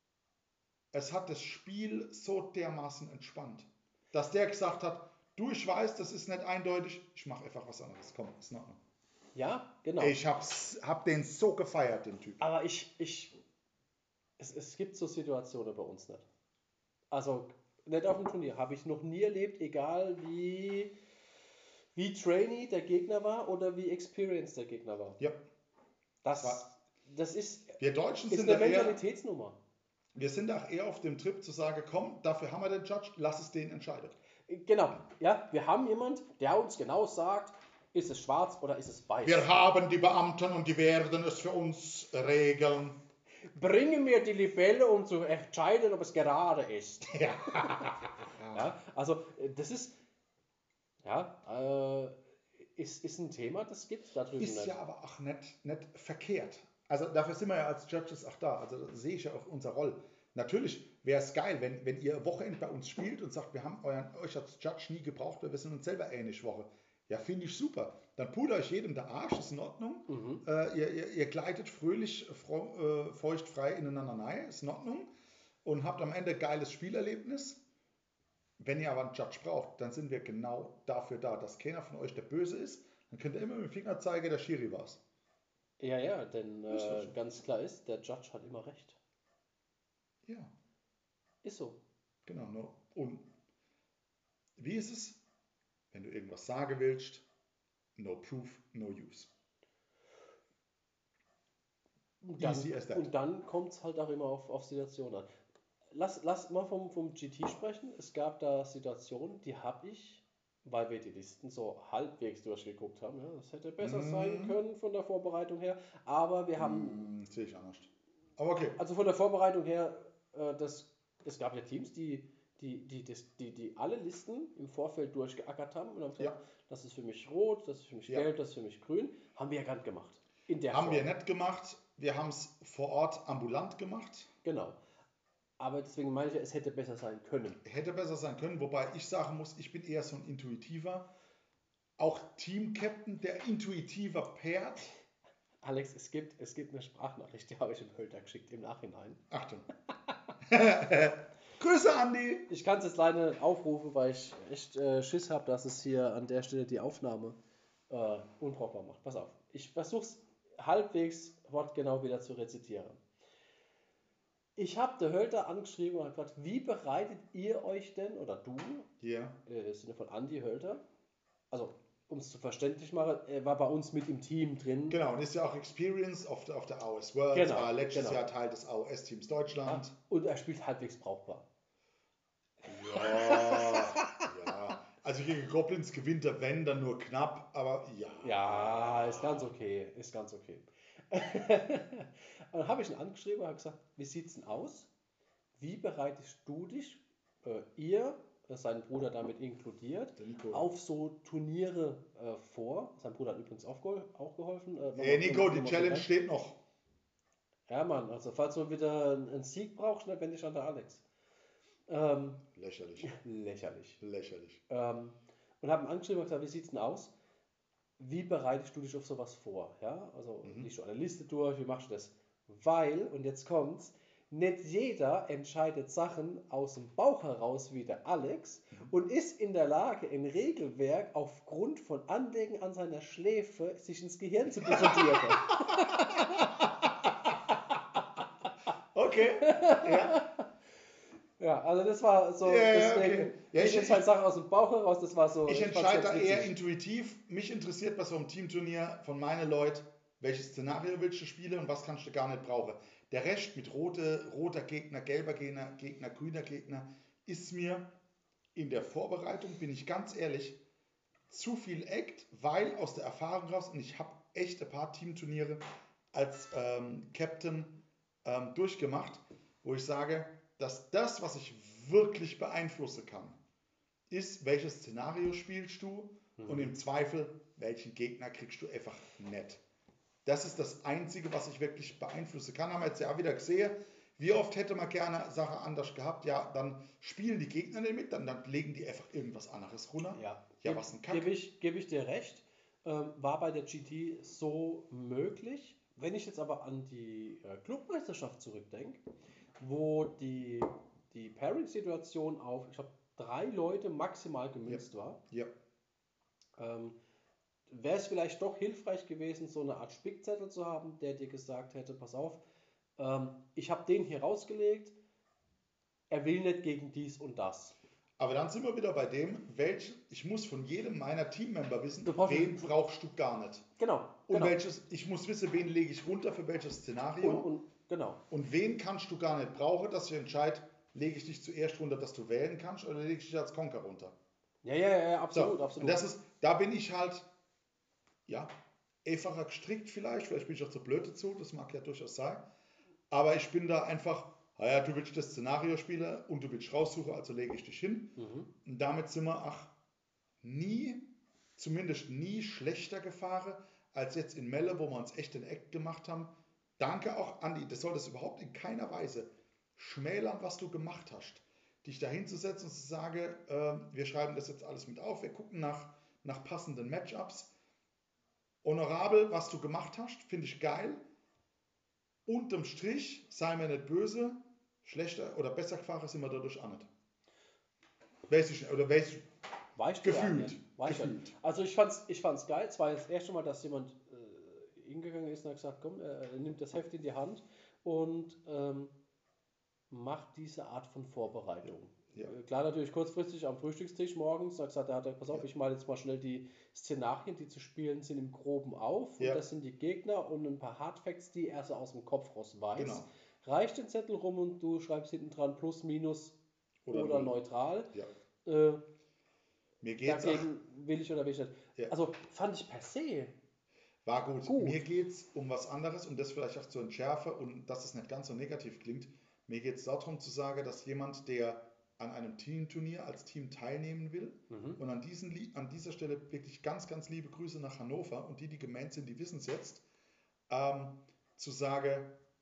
Es hat das Spiel so dermaßen entspannt, dass der gesagt hat, du, ich weiß, das ist nicht eindeutig, ich mache einfach was anderes. Komm, ist in Ordnung. Ja, genau. Ich hab's, hab den so gefeiert, den Typ. Aber ich, ich, es, es gibt so Situationen bei uns nicht. Also nicht auf dem Turnier, habe ich noch nie erlebt, egal wie, wie trainee der Gegner war oder wie experienced der Gegner war. Ja. Das, War- das ist, Wir Deutschen ist sind eine da eher, Mentalitätsnummer. wir sind auch eher auf dem Trip zu sagen, komm, dafür haben wir den Judge, lass es den entscheiden. Genau, ja, wir haben jemand, der uns genau sagt, ist es schwarz oder ist es weiß. Wir haben die Beamten und die werden es für uns regeln. Bringe mir die Libelle, um zu entscheiden, ob es gerade ist. Ja. Ja, also äh, das ist, ja, äh, ist, ist ein Thema, das gibt es da drüben Ist nicht. ja aber auch nicht, nicht verkehrt. Also dafür sind wir ja als Judges auch da. Also das sehe ich ja auch unsere Rolle. Natürlich wäre es geil, wenn, wenn ihr Wochenende bei uns spielt und sagt, wir haben euren, euch als Judge nie gebraucht, weil wir sind uns selber ähnlich Woche. Ja, finde ich super. Dann pudert euch jedem der Arsch, ist in Ordnung. Mhm. Äh, ihr, ihr, ihr gleitet fröhlich, fro, äh, feuchtfrei ineinander rein, ist in Ordnung. Und habt am Ende ein geiles Spielerlebnis. Wenn ihr aber einen Judge braucht, dann sind wir genau dafür da, dass keiner von euch der Böse ist. Dann könnt ihr immer mit dem Finger zeigen, der Schiri war's. Ja, ja, denn Ist doch äh, so. ganz klar ist, der Judge hat immer recht. Ja, Ist so. genau. No. Und wie ist es, wenn du irgendwas sagen willst? No proof, no use. Und dann, Easy as that. und dann kommt es halt auch immer auf, auf Situationen an. Lass, lass mal vom, vom G T sprechen. Es gab da Situationen, die habe ich, weil wir die Listen so halbwegs durchgeguckt haben. Ja, das hätte besser sein Mm, können von der Vorbereitung her. Aber wir haben, mm, sehe ich anders. Aber okay. also von der Vorbereitung her, äh, das, es gab ja Teams, die, die, die, das, die, die alle Listen im Vorfeld durchgeackert haben und haben Ja, gesagt, das ist für mich rot, das ist für mich ja. gelb, das ist für mich grün. Haben wir ja gar nicht gemacht. In der Haben wir Form. nicht gemacht. Wir haben es vor Ort ambulant gemacht. Genau. Aber deswegen meine ich ja, es hätte besser sein können. Hätte besser sein können, wobei ich sagen muss, ich bin eher so ein Intuitiver. Auch Team-Captain, der intuitiver pairt. Alex, es gibt, es gibt eine Sprachnachricht, die habe ich im Hölter geschickt im Nachhinein. Achtung. Grüße, Andi. Ich kann es jetzt leider nicht aufrufen, weil ich echt äh, Schiss habe, dass es hier an der Stelle die Aufnahme äh, unbrauchbar macht. Pass auf, ich versuche es halbwegs wortgenau wieder zu rezitieren. Ich habe der Hölter angeschrieben und habe gefragt, wie bereitet ihr euch denn, oder du, Hier. äh, im Sinne von Andi Hölter, also um es zu verständlich machen, er war bei uns mit im Team drin. Genau, und ist ja auch Experience auf der, auf der A O S Worlds, Genau, war letztes genau. Jahr Teil des A O S-Teams Ja, Deutschland. und er spielt halbwegs brauchbar. Ja, ja. Also gegen Goblins gewinnt er, wenn, dann nur knapp, aber ja. Ja, ist ganz okay, ist ganz okay. Und dann habe ich ihn angeschrieben und habe gesagt, wie sieht's denn aus? Wie bereitest du dich, äh, ihr, äh, sein Bruder damit inkludiert, Der Nico. auf so Turniere äh, vor? Sein Bruder hat übrigens auch, gehol auch geholfen. Äh, Hey nochmal- Nico, nochmal- die nochmal Challenge vielen Dank. steht noch. Ja, Mann, also falls du wieder einen Sieg brauchst, dann wende dich an der Alex. Ähm, Lächerlich. lächerlich. Lächerlich. Ähm, und habe ihn angeschrieben und gesagt, wie sieht's denn aus? Wie bereitest du dich auf sowas vor? Ja, also Mhm. liest du eine Liste durch, wie machst du das? Weil, und jetzt kommt's, nicht jeder entscheidet Sachen aus dem Bauch heraus wie der Alex Mhm. und ist in der Lage, ein Regelwerk aufgrund von Anlegen an seiner Schläfe sich ins Gehirn zu diffundieren. Okay. Ja. Ja, also das war so, Ja, ja, deswegen, okay. Ja, nicht ich, entscheidet ich, Sachen aus dem Bauch heraus, das war so, ich ich fand's entscheide ganz da eher witzig. intuitiv. Mich interessiert bei so einem Teamturnier von meinen Leuten, welches Szenario willst du spielen und was kannst du gar nicht brauchen. Der Rest mit rote, roter Gegner, gelber Gegner, Gegner, grüner Gegner ist mir in der Vorbereitung, bin ich ganz ehrlich, zu viel Act, weil aus der Erfahrung raus, und ich habe echt ein paar Teamturniere als ähm, Captain ähm, durchgemacht, wo ich sage, dass das, was ich wirklich beeinflussen kann, ist, welches Szenario spielst du und im Zweifel, welchen Gegner kriegst du einfach nett. Das ist das Einzige, was ich wirklich beeinflussen kann. Haben wir jetzt ja auch wieder gesehen. Wie oft hätte man gerne Sache anders gehabt? Ja, dann spielen die Gegner nicht mit, dann, dann legen die einfach irgendwas anderes runter. Ja, Ja, geb, was ein Kack. gebe ich, geb ich dir recht. Ähm, war bei der G T so möglich. Wenn ich jetzt aber an die äh, Clubmeisterschaft zurückdenke, wo die, die Pairing-Situation auf, ich glaube, drei Leute maximal gemünzt war, Ja, ähm, wäre es vielleicht doch hilfreich gewesen, so eine Art Spickzettel zu haben, der dir gesagt hätte, pass auf, ähm, ich habe den hier rausgelegt, er will nicht gegen dies und das. aber dann sind wir wieder bei dem, welch, ich muss von jedem meiner Teammember wissen, Du brauchst- wen brauchst du gar nicht. Genau, Und genau. welches, ich muss wissen, wen lege ich runter für welches Szenario. Und, und, genau. Und wen kannst du gar nicht brauchen, dass ich entscheide, lege ich dich zuerst runter, dass du wählen kannst, oder lege ich dich als Conker runter. Ja, ja, ja, ja, So, absolut, und absolut. das ist, da bin ich halt, ja, einfacher gestrickt vielleicht, vielleicht bin ich auch zu blöd dazu, das mag ja durchaus sein. Aber ich bin da einfach, naja, du willst das Szenario spielen und du willst raussuchen, also lege ich dich hin. Mhm. Und damit sind wir, ach, nie, zumindest nie schlechter gefahren, als jetzt in Melle, wo wir uns echt den Act gemacht haben. Danke auch, Andi, das soll das überhaupt in keiner Weise schmälern, was du gemacht hast. Dich da hinzusetzen und zu sagen, äh, wir schreiben das jetzt alles mit auf, wir gucken nach, nach passenden Matchups. Honorabel, was du gemacht hast, finde ich geil. Unterm Strich, sei mir nicht böse, schlechter oder besser gefahren sind wir dadurch auch nicht. Weiß ich, oder weiß ich, Weißt du ja gefühlt. nicht. Weißt du ja gefühlt. nicht. Also ich fand's, ich fand's geil. Es war das erste Mal, dass jemand äh, hingegangen ist und hat gesagt, komm, er nimmt das Heft in die Hand und ähm, macht diese Art von Vorbereitung. Ja. Äh, Klar, natürlich kurzfristig am Frühstückstisch morgens, hat gesagt, er hat, pass auf, Ja. ich male jetzt mal schnell die Szenarien, die zu spielen sind, im Groben auf. Ja. Und das sind die Gegner und ein paar Hardfacts, die er so aus dem Kopf raus weiß. Genau. Reicht den Zettel rum und du schreibst hinten dran plus, minus Oder oder, null. neutral. Ja. Äh, Mir geht's auch, dagegen will ich oder will ich nicht. Ja. Also fand ich per se war gut. gut. Mir geht es um was anderes, um das vielleicht auch zu entschärfen und dass es nicht ganz so negativ klingt. Mir geht es darum zu sagen, dass jemand, der an einem Teamturnier als Team teilnehmen will Mhm. und an, diesen, Lie- an dieser Stelle wirklich ganz, ganz liebe Grüße nach Hannover und die, die gemeint sind, die wissen es jetzt, ähm, zu sagen,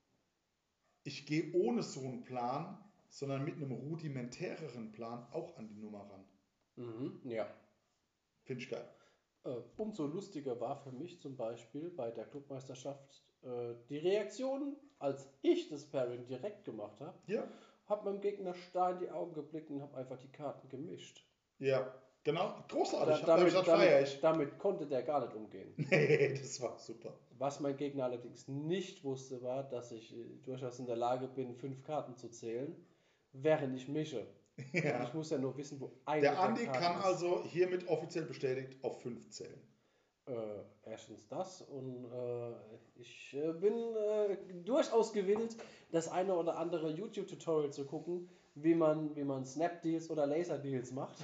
ich gehe ohne so einen Plan, sondern mit einem rudimentäreren Plan auch an die Nummer ran. Mhm. Ja. Finde ich geil. Äh, umso lustiger war für mich zum Beispiel bei der Clubmeisterschaft äh, die Reaktion, als ich das Pairing direkt gemacht habe, Ja, habe meinem Gegner starr in die Augen geblickt und habe einfach die Karten gemischt. ja, genau. Da, Großartig. Da, damit, das feiere damit, ich. damit konnte der gar nicht umgehen. Nee, das war super. Was mein Gegner allerdings nicht wusste, war, dass ich äh, durchaus in der Lage bin, fünf Karten zu zählen, während ich mische. Und Ja. ich muss ja nur wissen, wo eine Der der Andi Karten kann ist. also hiermit offiziell bestätigt auf fünf zählen. Äh, erstens das und äh, ich äh, bin äh, durchaus gewillt, das eine oder andere YouTube-Tutorial zu gucken, wie man, wie man Snap-Deals oder Laser-Deals macht.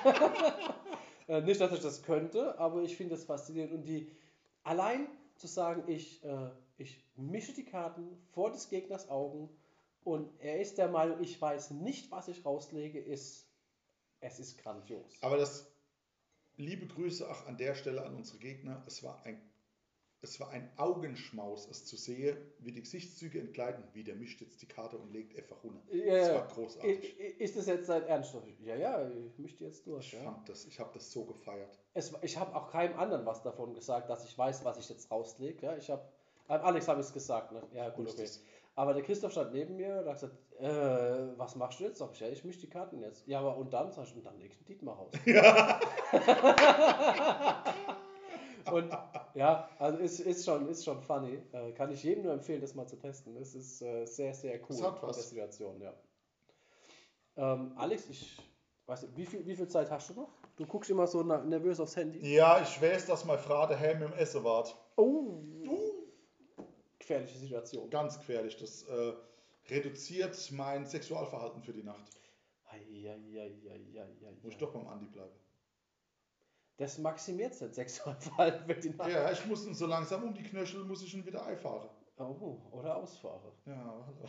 äh, nicht, dass ich das könnte, aber ich finde das faszinierend und die allein zu sagen, ich, äh, ich mische die Karten vor des Gegners Augen und er ist der Meinung, ich weiß nicht, was ich rauslege, ist es ist grandios. Aber das, liebe Grüße auch an der Stelle an unsere Gegner. Es war ein, es war ein Augenschmaus, es zu sehen, wie die Gesichtszüge entgleiten, wie der mischt jetzt die Karte und legt einfach runter. Ja, Das ja. war großartig. I- i- Ist das jetzt sein Ernst? Ja, ja, ich möchte jetzt durch. Ich Ja. fand das, ich habe das so gefeiert. Es, ich habe auch keinem anderen was davon gesagt, dass ich weiß, was ich jetzt rauslege. Ja. Ich habe, Alex habe ich es gesagt. Ne? Ja, gut, Wusste okay. es. Aber der Christoph stand neben mir und hat gesagt, äh, was machst du jetzt? Sag ich, ja, ich mische die Karten jetzt. Ja, aber und dann? Sag ich, und dann leg ich den Dietmar raus. Ja. Und ja, also ist, ist, schon, ist schon funny. Äh, kann ich jedem nur empfehlen, das mal zu testen. Es ist äh, sehr, sehr cool Es hat in was. der Situation, ja. Ähm, Alex, ich weiß nicht, wie viel, wie viel Zeit hast du noch? Du guckst immer so na- nervös aufs Handy. Ja, ich weiß, dass mein Vater Helm im Essen wart. Oh, Uh, gefährliche Situation. ganz gefährlich. Das äh, reduziert mein Sexualverhalten für die Nacht. Eieieiei. Muss ich doch beim Andi bleiben. Das maximiert sein Sexualverhalten für die Nacht. Ja, ich muss ihn so langsam um die Knöchel, muss ich ihn wieder einfahren. Oh, oder ausfahre. Ja, hallo.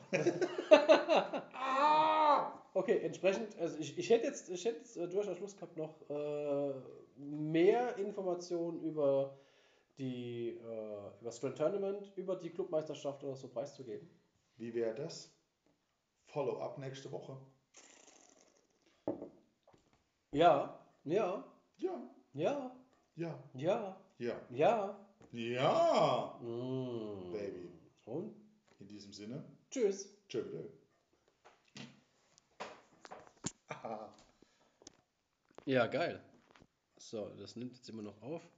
Okay, entsprechend, also ich, ich hätte jetzt, ich hätte jetzt äh, durchaus Lust gehabt, noch äh, mehr Informationen über die äh, über das Grand Tournament, über die Clubmeisterschaft oder so preiszugeben. Wie wäre das? Follow-up nächste Woche. Ja, ja, Ja, ja, ja, ja, ja. ja. Ja, Mm. Baby. Und In diesem Sinne, tschüss. tschö. Ja, geil. So, das nimmt jetzt immer noch auf.